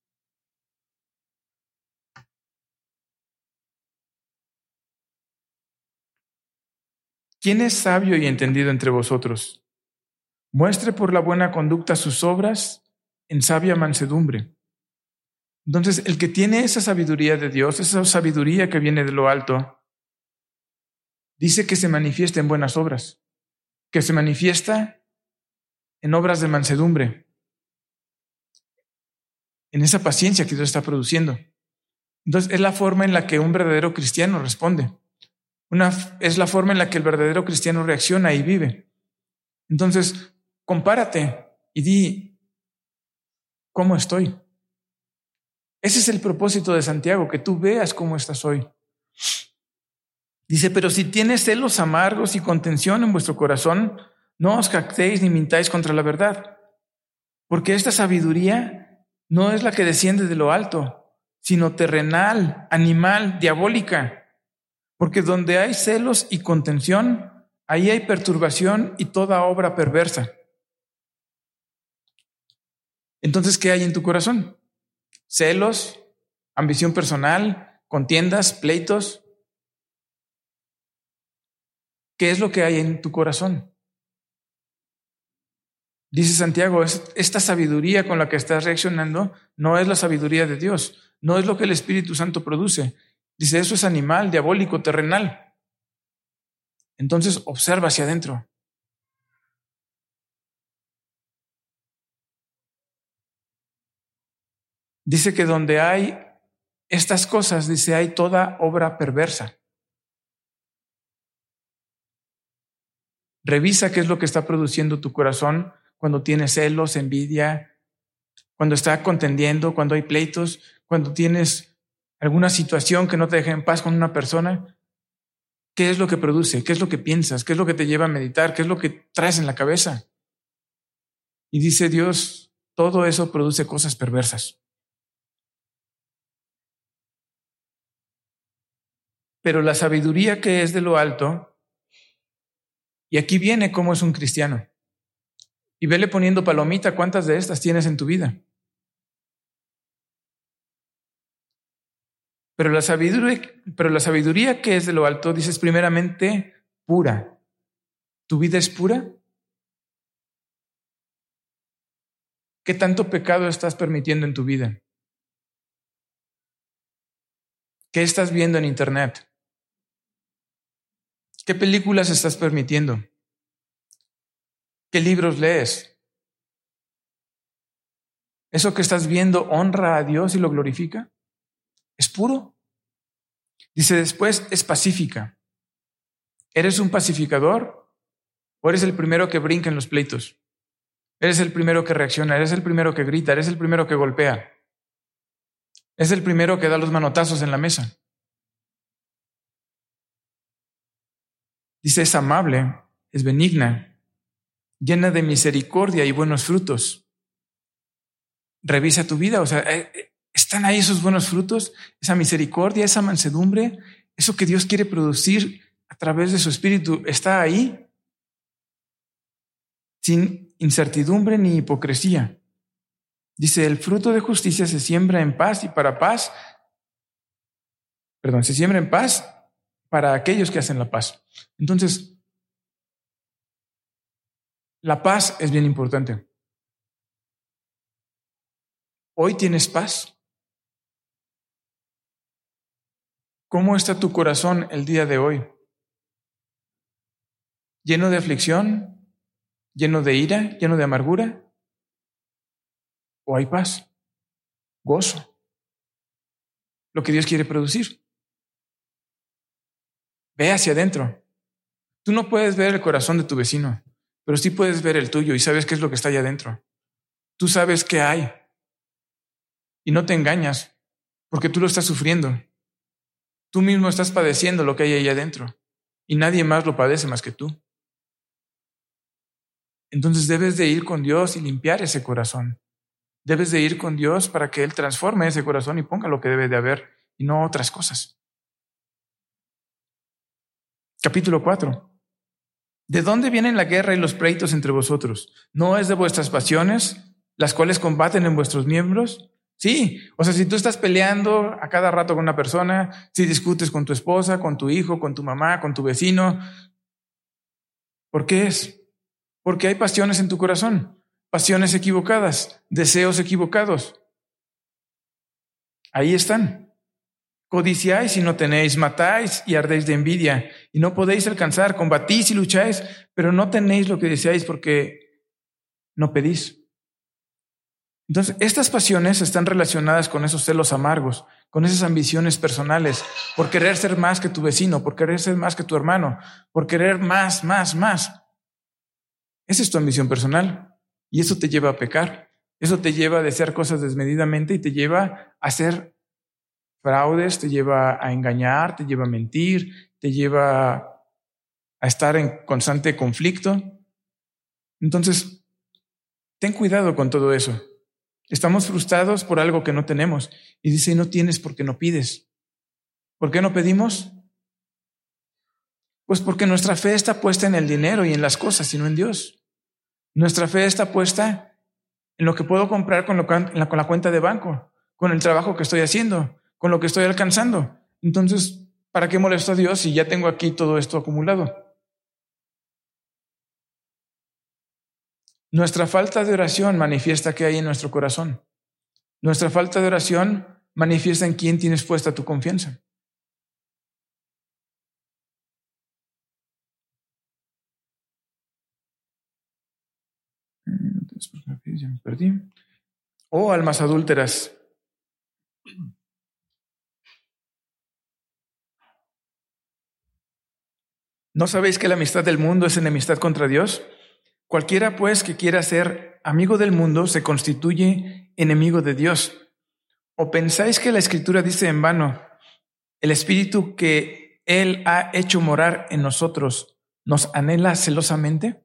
¿Quién es sabio y entendido entre vosotros? Muestre por la buena conducta sus obras en sabia mansedumbre. Entonces, el que tiene esa sabiduría de Dios, esa sabiduría que viene de lo alto, dice que se manifiesta en buenas obras, que se manifiesta en obras de mansedumbre, en esa paciencia que Dios está produciendo. Entonces, es la forma en la que un verdadero cristiano responde. Una, es la forma en la que el verdadero cristiano reacciona y vive. Entonces, compárate y di, ¿cómo estoy? Ese es el propósito de Santiago, que tú veas cómo estás hoy. Dice, pero si tienes celos amargos y contención en vuestro corazón, no os jactéis ni mintáis contra la verdad, porque esta sabiduría no es la que desciende de lo alto, sino terrenal, animal, diabólica. Porque donde hay celos y contención, ahí hay perturbación y toda obra perversa. Entonces, ¿qué hay en tu corazón? Celos, ambición personal, contiendas, pleitos. ¿Qué es lo que hay en tu corazón? Dice Santiago, esta sabiduría con la que estás reaccionando no es la sabiduría de Dios, no es lo que el Espíritu Santo produce. Dice, eso es animal, diabólico, terrenal. Entonces observa hacia adentro. Dice que donde hay estas cosas, dice, hay toda obra perversa. Revisa qué es lo que está produciendo tu corazón cuando tienes celos, envidia, cuando está contendiendo, cuando hay pleitos, cuando tienes alguna situación que no te deja en paz con una persona. ¿Qué es lo que produce? ¿Qué es lo que piensas? ¿Qué es lo que te lleva a meditar? ¿Qué es lo que traes en la cabeza? Y dice Dios, todo eso produce cosas perversas. Pero la sabiduría que es de lo alto, y aquí viene cómo es un cristiano. Y vele poniendo palomita, ¿cuántas de estas tienes en tu vida? Pero la sabiduría, pero la sabiduría que es de lo alto, dices primeramente, pura. ¿Tu vida es pura? ¿Qué tanto pecado estás permitiendo en tu vida? ¿Qué estás viendo en internet? ¿Qué películas estás permitiendo? ¿Qué libros lees? ¿Eso que estás viendo honra a Dios y lo glorifica? ¿Es puro? Dice después, es pacífica. ¿Eres un pacificador o eres el primero que brinca en los pleitos? ¿Eres el primero que reacciona? ¿Eres el primero que grita? ¿Eres el primero que golpea? ¿Es el primero que da los manotazos en la mesa? Dice, es amable, es benigna, llena de misericordia y buenos frutos. Revisa tu vida, o sea, ¿están ahí esos buenos frutos? Esa misericordia, esa mansedumbre, eso que Dios quiere producir a través de su Espíritu, ¿está ahí? Sin incertidumbre ni hipocresía. Dice, el fruto de justicia se siembra en paz y para paz, perdón, se siembra en paz para aquellos que hacen la paz. Entonces, la paz es bien importante. ¿Hoy tienes paz? ¿Cómo está tu corazón el día de hoy? ¿Lleno de aflicción? ¿Lleno de ira? ¿Lleno de amargura? ¿O hay paz? Gozo. Lo que Dios quiere producir. Ve hacia adentro. Tú no puedes ver el corazón de tu vecino, pero sí puedes ver el tuyo y sabes qué es lo que está allá adentro. Tú sabes qué hay. Y no te engañas, porque tú lo estás sufriendo. Tú mismo estás padeciendo lo que hay ahí adentro. Y nadie más lo padece más que tú. Entonces debes de ir con Dios y limpiar ese corazón. Debes de ir con Dios para que Él transforme ese corazón y ponga lo que debe de haber y no otras cosas. Capítulo cuatro. ¿De dónde vienen la guerra y los pleitos entre vosotros? ¿No es de vuestras pasiones, las cuales combaten en vuestros miembros? Sí, o sea, si tú estás peleando a cada rato con una persona, si discutes con tu esposa, con tu hijo, con tu mamá, con tu vecino, ¿por qué es? Porque hay pasiones en tu corazón, pasiones equivocadas, deseos equivocados. Ahí están. Codiciáis y no tenéis, matáis y ardéis de envidia y no podéis alcanzar, combatís y lucháis, pero no tenéis lo que deseáis porque no pedís. Entonces, estas pasiones están relacionadas con esos celos amargos, con esas ambiciones personales, por querer ser más que tu vecino, por querer ser más que tu hermano, por querer más, más, más. Esa es tu ambición personal y eso te lleva a pecar. Eso te lleva a desear cosas desmedidamente y te lleva a hacer fraudes, te lleva a engañar, te lleva a mentir, te lleva a estar en constante conflicto. Entonces, ten cuidado con todo eso. Estamos frustrados por algo que no tenemos. Y dice, no tienes porque no pides. ¿Por qué no pedimos? Pues porque nuestra fe está puesta en el dinero y en las cosas, y no en Dios. Nuestra fe está puesta en lo que puedo comprar con, lo, con la cuenta de banco, con el trabajo que estoy haciendo, con lo que estoy alcanzando. Entonces, ¿para qué molesto a Dios si ya tengo aquí todo esto acumulado? Nuestra falta de oración manifiesta qué hay en nuestro corazón. Nuestra falta de oración manifiesta en quién tienes puesta tu confianza. Ya me perdí. Oh, almas adúlteras. ¿No sabéis que la amistad del mundo es enemistad contra Dios? Cualquiera, pues, que quiera ser amigo del mundo se constituye enemigo de Dios. ¿O pensáis que la Escritura dice en vano, el Espíritu que Él ha hecho morar en nosotros nos anhela celosamente?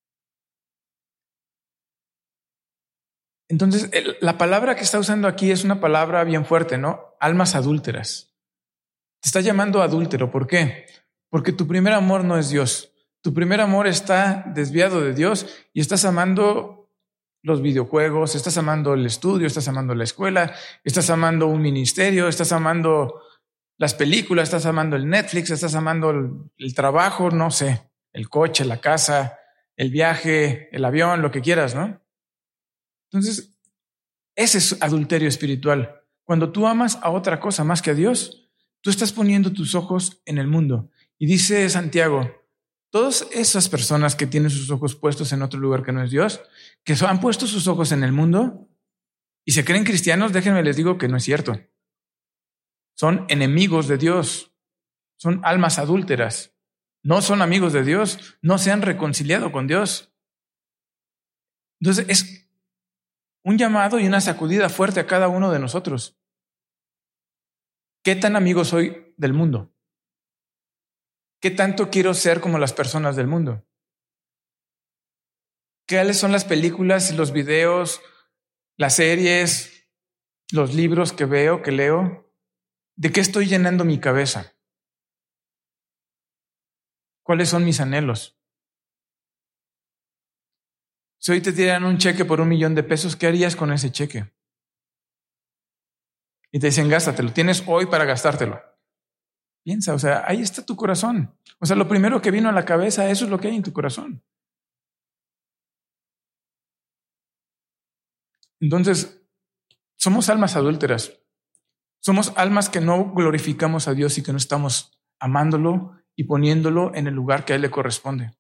Entonces, la palabra que está usando aquí es una palabra bien fuerte, ¿no? Almas adúlteras. Te está llamando adúltero. ¿Por qué? Porque tu primer amor no es Dios. Tu primer amor está desviado de Dios y estás amando los videojuegos, estás amando el estudio, estás amando la escuela, estás amando un ministerio, estás amando las películas, estás amando el Netflix, estás amando el, el trabajo, no sé, el coche, la casa, el viaje, el avión, lo que quieras, ¿no? Entonces, ese es adulterio espiritual. Cuando tú amas a otra cosa más que a Dios, tú estás poniendo tus ojos en el mundo. Y dice Santiago, todas esas personas que tienen sus ojos puestos en otro lugar que no es Dios, que han puesto sus ojos en el mundo y se creen cristianos, déjenme les digo que no es cierto. Son enemigos de Dios, son almas adúlteras, no son amigos de Dios, no se han reconciliado con Dios. Entonces es un llamado y una sacudida fuerte a cada uno de nosotros. ¿Qué tan amigo soy del mundo? ¿Qué tanto quiero ser como las personas del mundo? ¿Cuáles son las películas, los videos, las series, los libros que veo, que leo? ¿De qué estoy llenando mi cabeza? ¿Cuáles son mis anhelos? Si hoy te dieran un cheque por un millón de pesos, ¿qué harías con ese cheque? Y te dicen, gástatelo, tienes hoy para gastártelo. Piensa, o sea, ahí está tu corazón. O sea, lo primero que vino a la cabeza, eso es lo que hay en tu corazón. Entonces, somos almas adúlteras. Somos almas que no glorificamos a Dios y que no estamos amándolo y poniéndolo en el lugar que a Él le corresponde.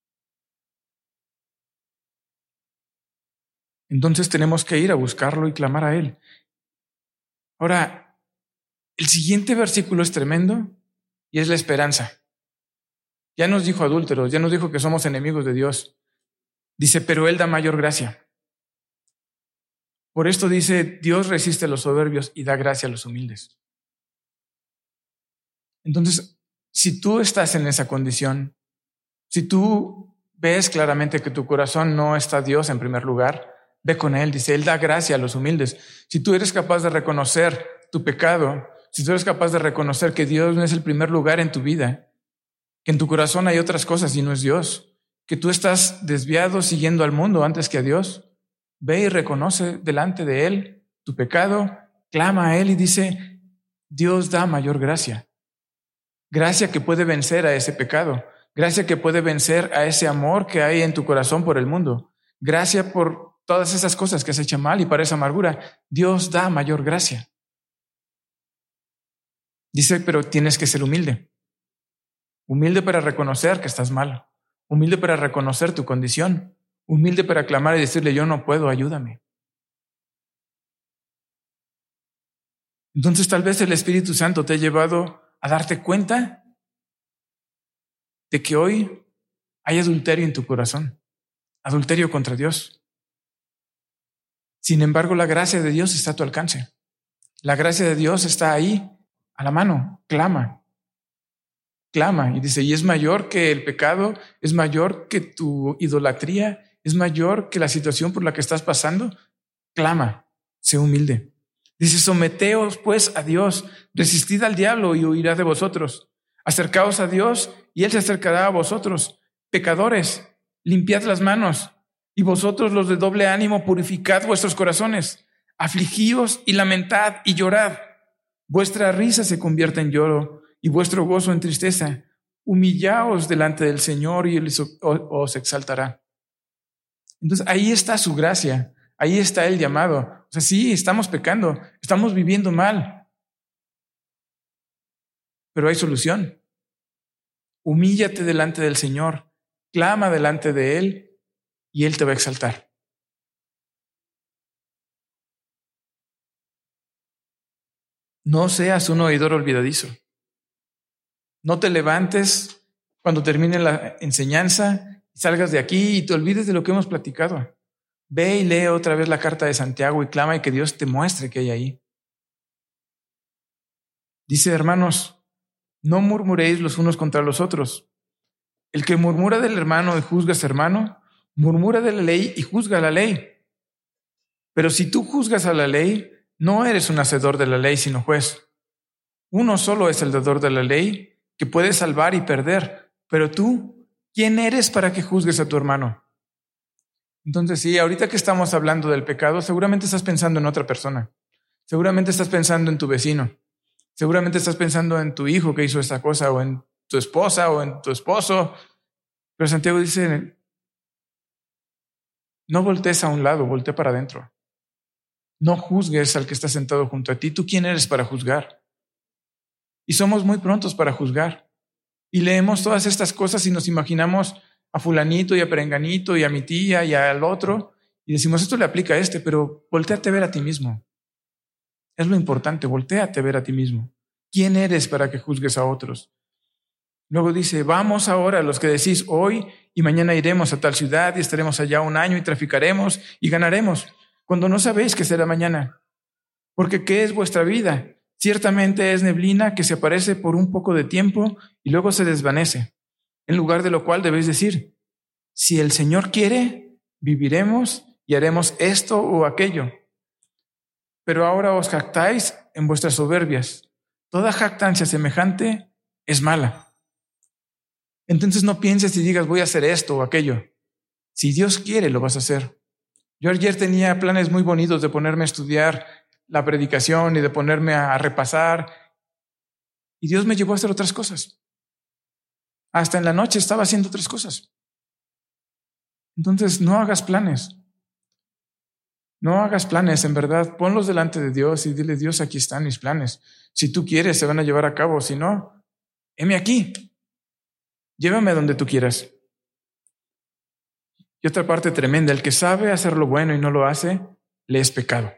Entonces tenemos que ir a buscarlo y clamar a Él. Ahora, el siguiente versículo es tremendo y es la esperanza. Ya nos dijo adúlteros, ya nos dijo que somos enemigos de Dios. Dice, pero Él da mayor gracia. Por esto dice, Dios resiste a los soberbios y da gracia a los humildes. Entonces, si tú estás en esa condición, si tú ves claramente que tu corazón no está a Dios en primer lugar, ve con Él, dice, Él da gracia a los humildes. Si tú eres capaz de reconocer tu pecado, si tú eres capaz de reconocer que Dios no es el primer lugar en tu vida, que en tu corazón hay otras cosas y no es Dios, que tú estás desviado siguiendo al mundo antes que a Dios, ve y reconoce delante de Él tu pecado, clama a Él y dice, Dios da mayor gracia. Gracia que puede vencer a ese pecado. Gracia que puede vencer a ese amor que hay en tu corazón por el mundo. Gracia por todas esas cosas que has hecho mal y para esa amargura. Dios da mayor gracia. Dice, pero tienes que ser humilde. Humilde para reconocer que estás mal. Humilde para reconocer tu condición. Humilde para clamar y decirle, yo no puedo, ayúdame. Entonces tal vez el Espíritu Santo te ha llevado a darte cuenta de que hoy hay adulterio en tu corazón, adulterio contra Dios. Sin embargo, la gracia de Dios está a tu alcance. La gracia de Dios está ahí, a la mano. Clama, clama. Y dice, y es mayor que el pecado, es mayor que tu idolatría, es mayor que la situación por la que estás pasando. Clama, sé humilde. Dice, someteos pues a Dios, resistid al diablo y huirá de vosotros. Acercaos a Dios y Él se acercará a vosotros. Pecadores, limpiad las manos, y vosotros los de doble ánimo purificad vuestros corazones. Afligíos y lamentad y llorad. Vuestra risa se convierte en lloro y vuestro gozo en tristeza. Humillaos delante del Señor y Él os exaltará. Entonces ahí está su gracia, ahí está el llamado. O sea, sí, estamos pecando, estamos viviendo mal, pero hay solución. Humíllate delante del Señor, clama delante de Él y Él te va a exaltar. No seas un oidor olvidadizo. No te levantes cuando termine la enseñanza, salgas de aquí y te olvides de lo que hemos platicado. Ve y lee otra vez la carta de Santiago y clama y que Dios te muestre qué hay ahí. Dice, hermanos, no murmuréis los unos contra los otros. El que murmura del hermano y juzga a su hermano, murmura de la ley y juzga a la ley. Pero si tú juzgas a la ley, no eres un hacedor de la ley, sino juez. Uno solo es el dador de la ley, que puede salvar y perder. Pero tú, ¿quién eres para que juzgues a tu hermano? Entonces, sí, ahorita que estamos hablando del pecado, seguramente estás pensando en otra persona. Seguramente estás pensando en tu vecino. Seguramente estás pensando en tu hijo que hizo esta cosa, o en tu esposa, o en tu esposo. Pero Santiago dice, no voltees a un lado, voltea para adentro. No juzgues al que está sentado junto a ti. ¿Tú quién eres para juzgar? Y somos muy prontos para juzgar. Y leemos todas estas cosas y nos imaginamos a fulanito y a perenganito y a mi tía y al otro. Y decimos, esto le aplica a este, pero voltéate a ver a ti mismo. Es lo importante, voltéate a ver a ti mismo. ¿Quién eres para que juzgues a otros? Luego dice, vamos ahora los que decís hoy y mañana iremos a tal ciudad y estaremos allá un año y traficaremos y ganaremos, cuando no sabéis qué será mañana. Porque ¿qué es vuestra vida? Ciertamente es neblina que se aparece por un poco de tiempo y luego se desvanece. En lugar de lo cual debéis decir, si el Señor quiere, viviremos y haremos esto o aquello. Pero ahora os jactáis en vuestras soberbias. Toda jactancia semejante es mala. Entonces no pienses y digas, voy a hacer esto o aquello. Si Dios quiere, lo vas a hacer. Yo ayer tenía planes muy bonitos de ponerme a estudiar la predicación y de ponerme a repasar. Y Dios me llevó a hacer otras cosas. Hasta en la noche estaba haciendo otras cosas. Entonces no hagas planes. No hagas planes, en verdad. Ponlos delante de Dios y dile, Dios, aquí están mis planes. Si tú quieres, se van a llevar a cabo. Si no, heme aquí. Llévame a donde tú quieras. Y otra parte tremenda, el que sabe hacer lo bueno y no lo hace, le es pecado.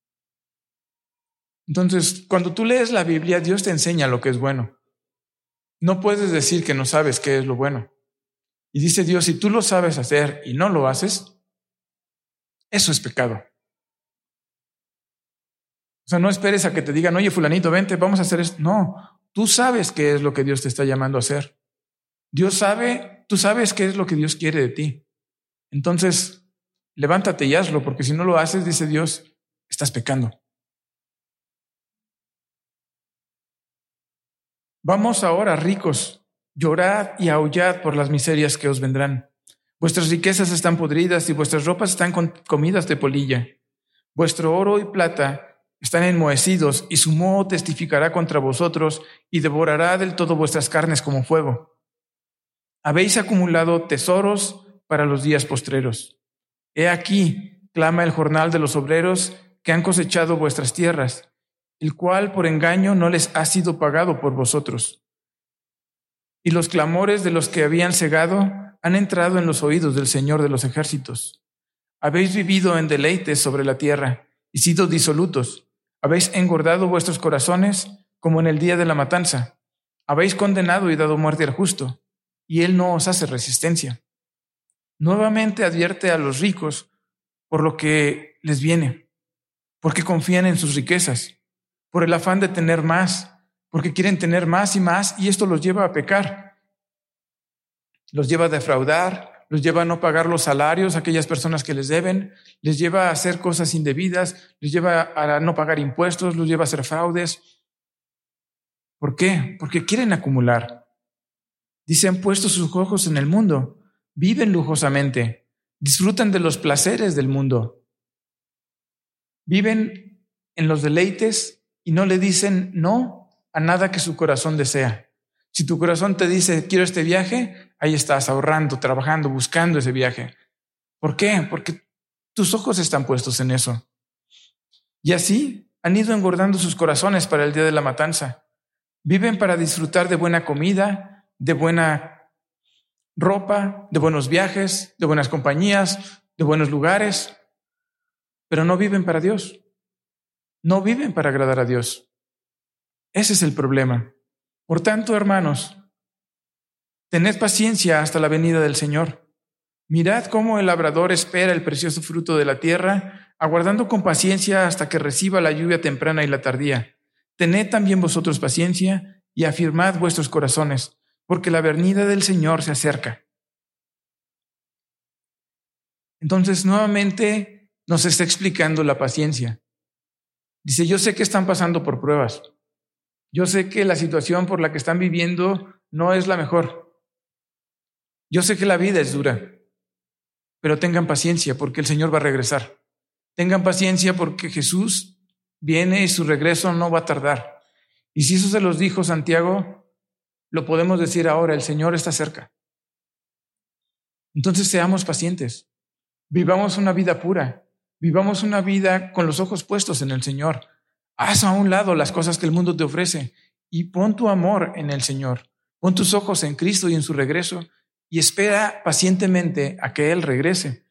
Entonces, cuando tú lees la Biblia, Dios te enseña lo que es bueno. No puedes decir que no sabes qué es lo bueno. Y dice Dios, si tú lo sabes hacer y no lo haces, eso es pecado. O sea, no esperes a que te digan, oye, fulanito, vente, vamos a hacer esto. No, tú sabes qué es lo que Dios te está llamando a hacer. Dios sabe, tú sabes qué es lo que Dios quiere de ti. Entonces, levántate y hazlo, porque si no lo haces, dice Dios, estás pecando. Vamos ahora, ricos, llorad y aullad por las miserias que os vendrán. Vuestras riquezas están podridas y vuestras ropas están comidas de polilla. Vuestro oro y plata están enmohecidos y su moho testificará contra vosotros y devorará del todo vuestras carnes como fuego. Habéis acumulado tesoros para los días postreros. He aquí, clama el jornal de los obreros que han cosechado vuestras tierras, el cual por engaño no les ha sido pagado por vosotros. Y los clamores de los que habían cegado han entrado en los oídos del Señor de los ejércitos. Habéis vivido en deleites sobre la tierra y sido disolutos. Habéis engordado vuestros corazones como en el día de la matanza. Habéis condenado y dado muerte al justo, y él no os hace resistencia. Nuevamente advierte a los ricos por lo que les viene, porque confían en sus riquezas, por el afán de tener más, porque quieren tener más y más, y esto los lleva a pecar. Los lleva a defraudar, los lleva a no pagar los salarios a aquellas personas que les deben, les lleva a hacer cosas indebidas, les lleva a no pagar impuestos, los lleva a hacer fraudes. ¿Por qué? Porque quieren acumular. Dice, han puesto sus ojos en el mundo, viven lujosamente, disfrutan de los placeres del mundo, viven en los deleites y no le dicen no a nada que su corazón desea. Si tu corazón te dice, quiero este viaje, ahí estás ahorrando, trabajando, buscando ese viaje. ¿Por qué? Porque tus ojos están puestos en eso. Y así han ido engordando sus corazones para el día de la matanza. Viven para disfrutar de buena comida, de buena ropa, de buenos viajes, de buenas compañías, de buenos lugares, pero no viven para Dios. No viven para agradar a Dios. Ese es el problema. Por tanto, hermanos, tened paciencia hasta la venida del Señor. Mirad cómo el labrador espera el precioso fruto de la tierra, aguardando con paciencia hasta que reciba la lluvia temprana y la tardía. Tened también vosotros paciencia y afirmad vuestros corazones, porque la venida del Señor se acerca. Entonces, nuevamente nos está explicando la paciencia. Dice, yo sé que están pasando por pruebas. Yo sé que la situación por la que están viviendo no es la mejor. Yo sé que la vida es dura, pero tengan paciencia porque el Señor va a regresar. Tengan paciencia porque Jesús viene y su regreso no va a tardar. Y si eso se los dijo Santiago, lo podemos decir ahora, el Señor está cerca. Entonces seamos pacientes, vivamos una vida pura, vivamos una vida con los ojos puestos en el Señor. Haz a un lado las cosas que el mundo te ofrece y pon tu amor en el Señor. Pon tus ojos en Cristo y en su regreso y espera pacientemente a que Él regrese.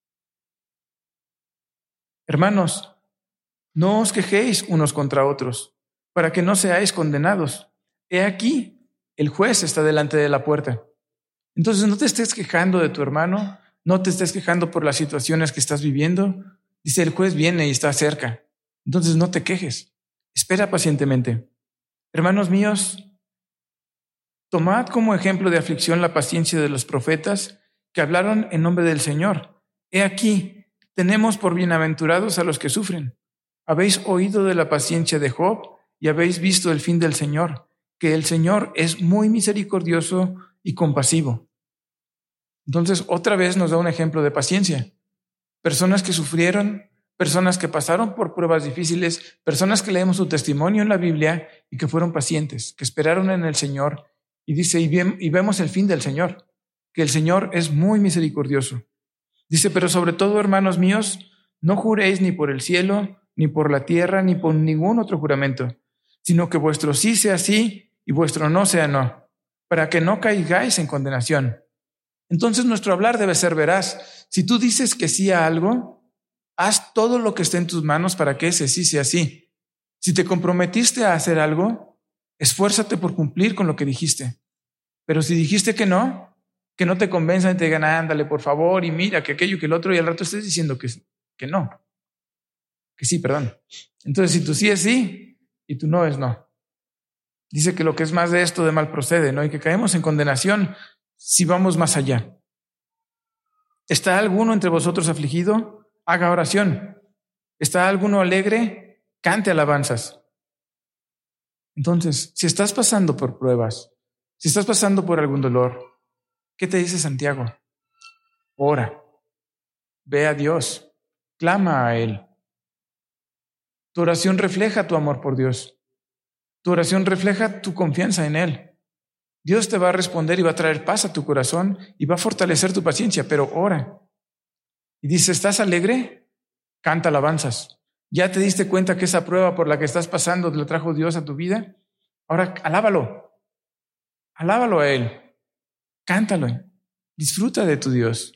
Hermanos, no os quejéis unos contra otros, para que no seáis condenados. He aquí, el juez está delante de la puerta. Entonces no te estés quejando de tu hermano, no te estés quejando por las situaciones que estás viviendo. Dice, el juez viene y está cerca. Entonces no te quejes, espera pacientemente. Hermanos míos, tomad como ejemplo de aflicción la paciencia de los profetas que hablaron en nombre del Señor. He aquí, tenemos por bienaventurados a los que sufren. Habéis oído de la paciencia de Job y habéis visto el fin del Señor, que el Señor es muy misericordioso y compasivo. Entonces, otra vez nos da un ejemplo de paciencia. Personas que sufrieron, personas que pasaron por pruebas difíciles, personas que leemos su testimonio en la Biblia y que fueron pacientes, que esperaron en el Señor. Y dice, y, bien, y vemos el fin del Señor, que el Señor es muy misericordioso. Dice, pero sobre todo, hermanos míos, no juréis ni por el cielo, ni por la tierra, ni por ningún otro juramento, sino que vuestro sí sea sí y vuestro no sea no, para que no caigáis en condenación. Entonces nuestro hablar debe ser veraz. Si tú dices que sí a algo, haz todo lo que esté en tus manos para que ese sí sea sí. Si te comprometiste a hacer algo, esfuérzate por cumplir con lo que dijiste. Pero si dijiste que no, que no te convenzan y te digan, ándale, por favor, y mira, que aquello, que el otro, y al rato estés diciendo que, que no. Que sí, perdón. Entonces, si tu sí es sí y tu no es no. Dice que lo que es más de esto de mal procede, ¿no? Y que caemos en condenación si vamos más allá. ¿Está alguno entre vosotros afligido? Haga oración. ¿Está alguno alegre? Cante alabanzas. Entonces, si estás pasando por pruebas, si estás pasando por algún dolor, ¿qué te dice Santiago? Ora, ve a Dios, clama a Él. Tu oración refleja tu amor por Dios. Tu oración refleja tu confianza en Él. Dios te va a responder y va a traer paz a tu corazón y va a fortalecer tu paciencia, pero ora. Y dice, ¿estás alegre? Canta alabanzas. ¿Ya te diste cuenta que esa prueba por la que estás pasando la trajo Dios a tu vida? Ahora alábalo. Alábalo a Él. Cántalo. Disfruta de tu Dios.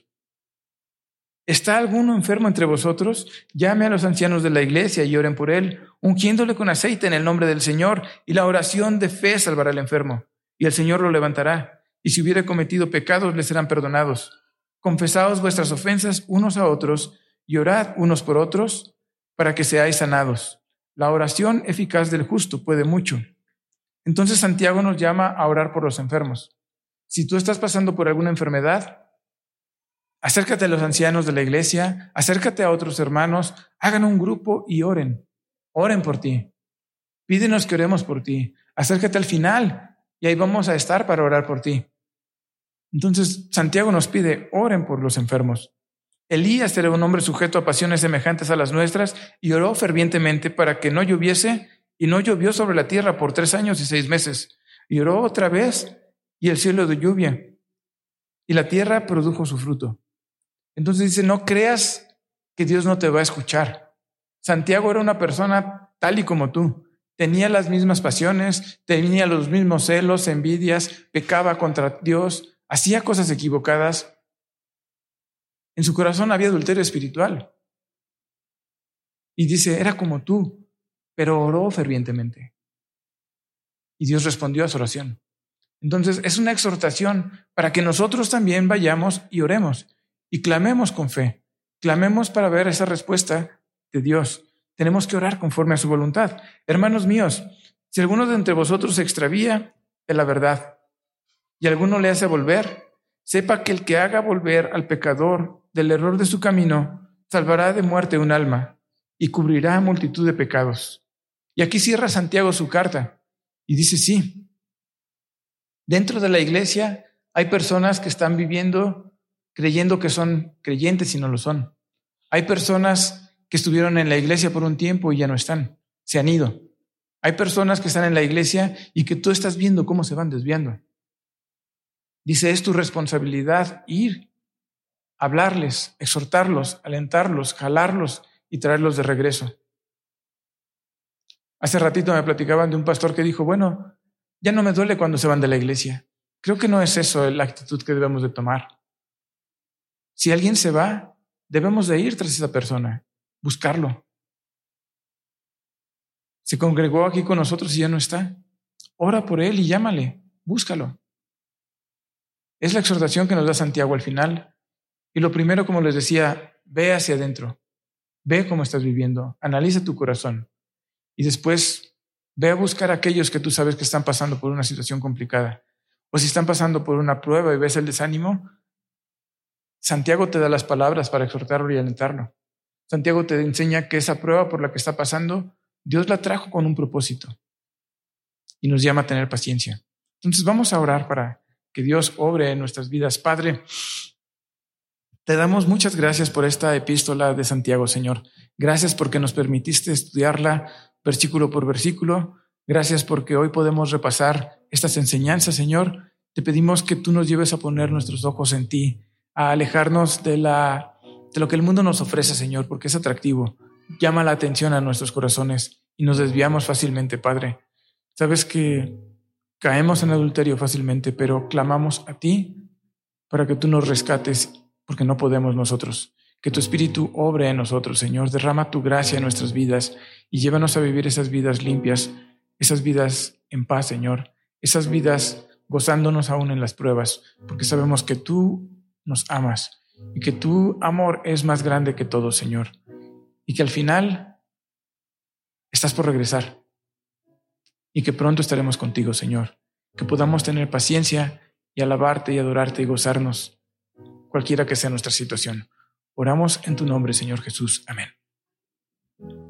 ¿Está alguno enfermo entre vosotros? Llame a los ancianos de la iglesia y oren por él, ungiéndole con aceite en el nombre del Señor, y la oración de fe salvará al enfermo, y el Señor lo levantará, y si hubiere cometido pecados le serán perdonados. Confesaos vuestras ofensas unos a otros, y orad unos por otros, para que seáis sanados. La oración eficaz del justo puede mucho. Entonces Santiago nos llama a orar por los enfermos. Si tú estás pasando por alguna enfermedad, acércate a los ancianos de la iglesia, acércate a otros hermanos, hagan un grupo y oren. Oren por ti. Pídenos que oremos por ti. Acércate al final y ahí vamos a estar para orar por ti. Entonces, Santiago nos pide, oren por los enfermos. Elías era un hombre sujeto a pasiones semejantes a las nuestras y oró fervientemente para que no lloviese, y no llovió sobre la tierra por tres años y seis meses. Y oró otra vez y el cielo dio lluvia y la tierra produjo su fruto. Entonces dice, no creas que Dios no te va a escuchar. Santiago era una persona tal y como tú. Tenía las mismas pasiones, tenía los mismos celos, envidias, pecaba contra Dios, hacía cosas equivocadas. En su corazón había adulterio espiritual. Y dice, era como tú, pero oró fervientemente. Y Dios respondió a su oración. Entonces es una exhortación para que nosotros también vayamos y oremos. Y clamemos con fe, clamemos para ver esa respuesta de Dios. Tenemos que orar conforme a su voluntad. Hermanos míos, si alguno de entre vosotros se extravía de la verdad y alguno le hace volver, sepa que el que haga volver al pecador del error de su camino, salvará de muerte un alma y cubrirá multitud de pecados. Y aquí cierra Santiago su carta y dice, sí, dentro de la iglesia hay personas que están viviendo creyendo que son creyentes y no lo son. Hay personas que estuvieron en la iglesia por un tiempo y ya no están, se han ido. Hay personas que están en la iglesia y que tú estás viendo cómo se van desviando. Dice, es tu responsabilidad ir, hablarles, exhortarlos, alentarlos, jalarlos y traerlos de regreso. Hace ratito me platicaban de un pastor que dijo, bueno, ya no me duele cuando se van de la iglesia. Creo que no es eso la actitud que debemos de tomar. Si alguien se va, debemos de ir tras esa persona, buscarlo. Se congregó aquí con nosotros y ya no está. Ora por él y llámale, búscalo. Es la exhortación que nos da Santiago al final. Y lo primero, como les decía, ve hacia adentro. Ve cómo estás viviendo. Analiza tu corazón. Y después, ve a buscar a aquellos que tú sabes que están pasando por una situación complicada. O si están pasando por una prueba y ves el desánimo, Santiago te da las palabras para exhortarlo y alentarlo. Santiago te enseña que esa prueba por la que está pasando, Dios la trajo con un propósito y nos llama a tener paciencia. Entonces vamos a orar para que Dios obre en nuestras vidas. Padre, te damos muchas gracias por esta epístola de Santiago, Señor. Gracias porque nos permitiste estudiarla versículo por versículo. Gracias porque hoy podemos repasar estas enseñanzas, Señor. Te pedimos que tú nos lleves a poner nuestros ojos en ti, a alejarnos de, la, de lo que el mundo nos ofrece, Señor, porque es atractivo. Llama la atención a nuestros corazones y nos desviamos fácilmente, Padre. Sabes que caemos en adulterio fácilmente, pero clamamos a ti para que tú nos rescates, porque no podemos nosotros. Que tu Espíritu obre en nosotros, Señor. Derrama tu gracia en nuestras vidas y llévanos a vivir esas vidas limpias, esas vidas en paz, Señor. Esas vidas gozándonos aún en las pruebas, porque sabemos que tú nos amas y que tu amor es más grande que todo, Señor. Y que al final estás por regresar y que pronto estaremos contigo, Señor. Que podamos tener paciencia y alabarte y adorarte y gozarnos, cualquiera que sea nuestra situación. Oramos en tu nombre, Señor Jesús. Amén.